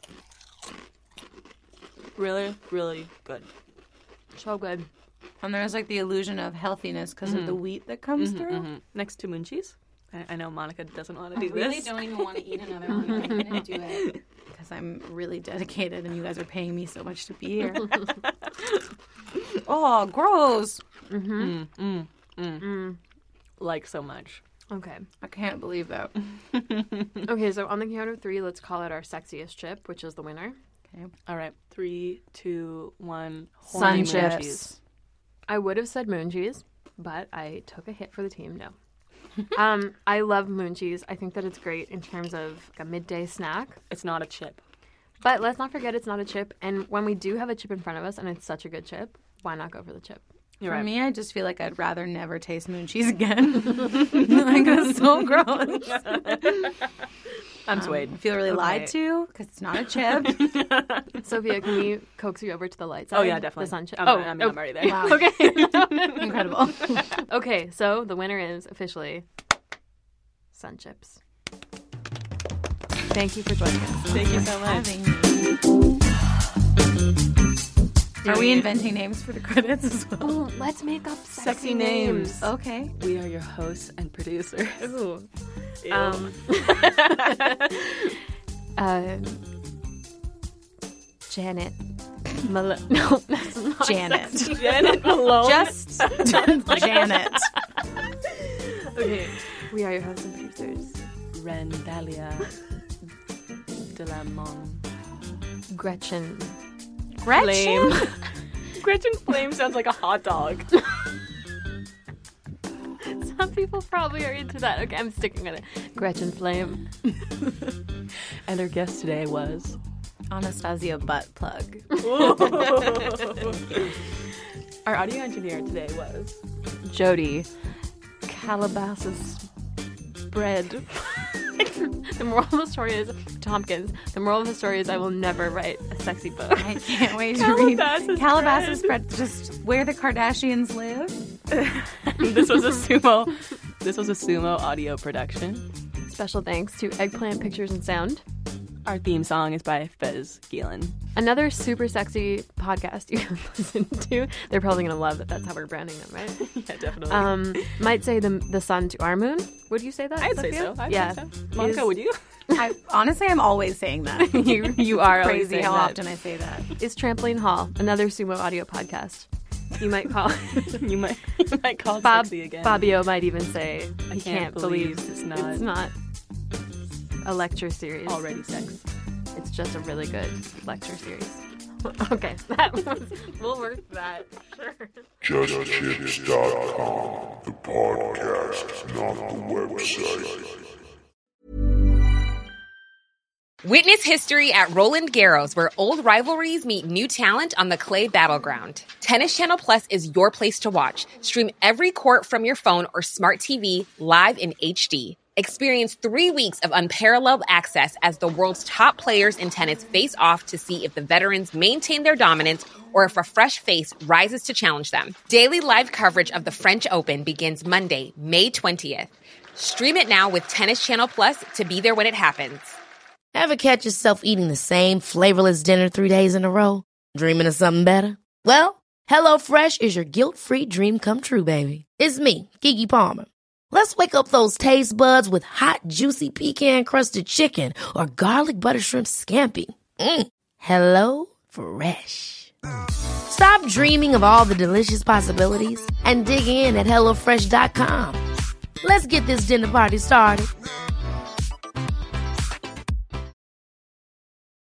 Speaker 11: Really, really good.
Speaker 5: So good.
Speaker 9: And there's like the illusion of healthiness because of the wheat that comes through.
Speaker 11: Mm-hmm. Next to Munchies. I, I know Monica doesn't want to do
Speaker 9: I really
Speaker 11: this.
Speaker 9: don't even want to eat another one. I'm going to do it because I'm really dedicated and you guys are paying me so much to be here. Oh, gross.
Speaker 5: Mm-hmm.
Speaker 11: Mm, mm, mm.
Speaker 5: Mm.
Speaker 11: Like so much.
Speaker 5: Okay.
Speaker 9: I can't believe that.
Speaker 5: Okay, so on the count of three, let's call it our sexiest chip, which is the winner.
Speaker 9: Okay.
Speaker 11: All right. Three, two, one.
Speaker 9: Sun
Speaker 11: Horny
Speaker 9: chips.
Speaker 11: Munchies.
Speaker 5: I would have said moon cheese, but I took a hit for the team. No. um, I love moon cheese. I think that it's great in terms of a midday snack.
Speaker 11: It's not a chip.
Speaker 5: But let's not forget it's not a chip. And when we do have a chip in front of us and it's such a good chip, why not go for the chip?
Speaker 11: You're
Speaker 9: For
Speaker 11: right.
Speaker 9: me, I just feel like I'd rather never taste moon cheese again. Like, that's so gross.
Speaker 11: I'm swayed.
Speaker 9: I feel really lied
Speaker 5: Okay.
Speaker 9: to because it's not a chip.
Speaker 5: Sophia, can we coax you over to the light side?
Speaker 11: Oh, yeah, definitely.
Speaker 5: The sun chip.
Speaker 11: I'm,
Speaker 5: oh,
Speaker 11: I'm,
Speaker 5: oh,
Speaker 11: I'm already there.
Speaker 9: Wow.
Speaker 5: okay.
Speaker 9: Incredible.
Speaker 5: Okay, so the winner is officially Sun Chips. Thank you for joining us.
Speaker 11: Thank you so much.
Speaker 9: Having me. Are we inventing names for the credits as well?
Speaker 5: Oh, let's make up sexy,
Speaker 11: Sexy names.
Speaker 9: Okay.
Speaker 11: We are your hosts and producers.
Speaker 5: Ooh.
Speaker 11: Ew.
Speaker 5: Um, um, Janet. Mal- no, that's not
Speaker 9: Janet.
Speaker 5: sexy.
Speaker 11: Janet Malone.
Speaker 9: Just Janet.
Speaker 5: Okay. We are your hosts and producers.
Speaker 11: Rendalia de la Mon.
Speaker 5: Gretchen.
Speaker 9: Gretchen?
Speaker 11: Flame. Gretchen Flame sounds like a hot dog.
Speaker 5: Some people probably are into that. Okay, I'm sticking with it. Gretchen Flame.
Speaker 11: And our guest today was
Speaker 9: Anastasia Butt Plug.
Speaker 11: our audio engineer today was
Speaker 5: Jody. Calabasas bread. The moral of the story is, Tompkins, the moral of the story is I will never write a sexy book.
Speaker 9: I can't wait to read
Speaker 11: Calabasas
Speaker 9: Calabasas bread. Just where the Kardashians live.
Speaker 11: this was a sumo this was a sumo audio production.
Speaker 5: Special thanks to Eggplant Pictures and Sound.
Speaker 11: Our theme song is by Fez Gielan.
Speaker 5: Another super sexy podcast you can listen to. They're probably going to love that that's how we're branding them, right?
Speaker 11: Yeah, definitely.
Speaker 5: Um, might say the the sun to our moon. Would you say that?
Speaker 11: I'd say
Speaker 5: Sophia?
Speaker 11: so. I'd
Speaker 5: yeah.
Speaker 11: say so. Monica,
Speaker 5: Is-
Speaker 11: would you?
Speaker 9: I, honestly, I'm always saying that.
Speaker 5: you you are always
Speaker 9: Crazy
Speaker 5: saying
Speaker 9: how
Speaker 5: that.
Speaker 9: often I say that.
Speaker 5: Is Trampoline Hall, another sumo audio podcast. You might call
Speaker 11: you might you might call it
Speaker 5: Bob
Speaker 11: sexy again.
Speaker 5: Bobbio might even say
Speaker 11: I
Speaker 5: he
Speaker 11: can't
Speaker 5: can't,
Speaker 11: believe
Speaker 5: believe
Speaker 11: it's not-
Speaker 5: it's not a lecture series.
Speaker 11: Already sex.
Speaker 5: It's just a really good lecture series. Okay, that was, we'll work that. Sure.
Speaker 8: just chips dot com, the podcast, not the website.
Speaker 13: Witness history at Roland Garros, where old rivalries meet new talent on the clay battleground. Tennis Channel Plus is your place to watch. Stream every court from your phone or smart T V live in H D. Experience three weeks of unparalleled access as the world's top players in tennis face off to see if the veterans maintain their dominance or if a fresh face rises to challenge them. Daily live coverage of the French Open begins Monday, May twentieth. Stream it now with Tennis Channel Plus to be there when it happens.
Speaker 3: Ever catch yourself eating the same flavorless dinner three days in a row? Dreaming of something better? Well, HelloFresh is your guilt-free dream come true, baby. It's me, Keke Palmer. Let's wake up those taste buds with hot, juicy pecan-crusted chicken or garlic butter shrimp scampi. Mm. Hello Fresh. Stop dreaming of all the delicious possibilities and dig in at hello fresh dot com. Let's get this dinner party started.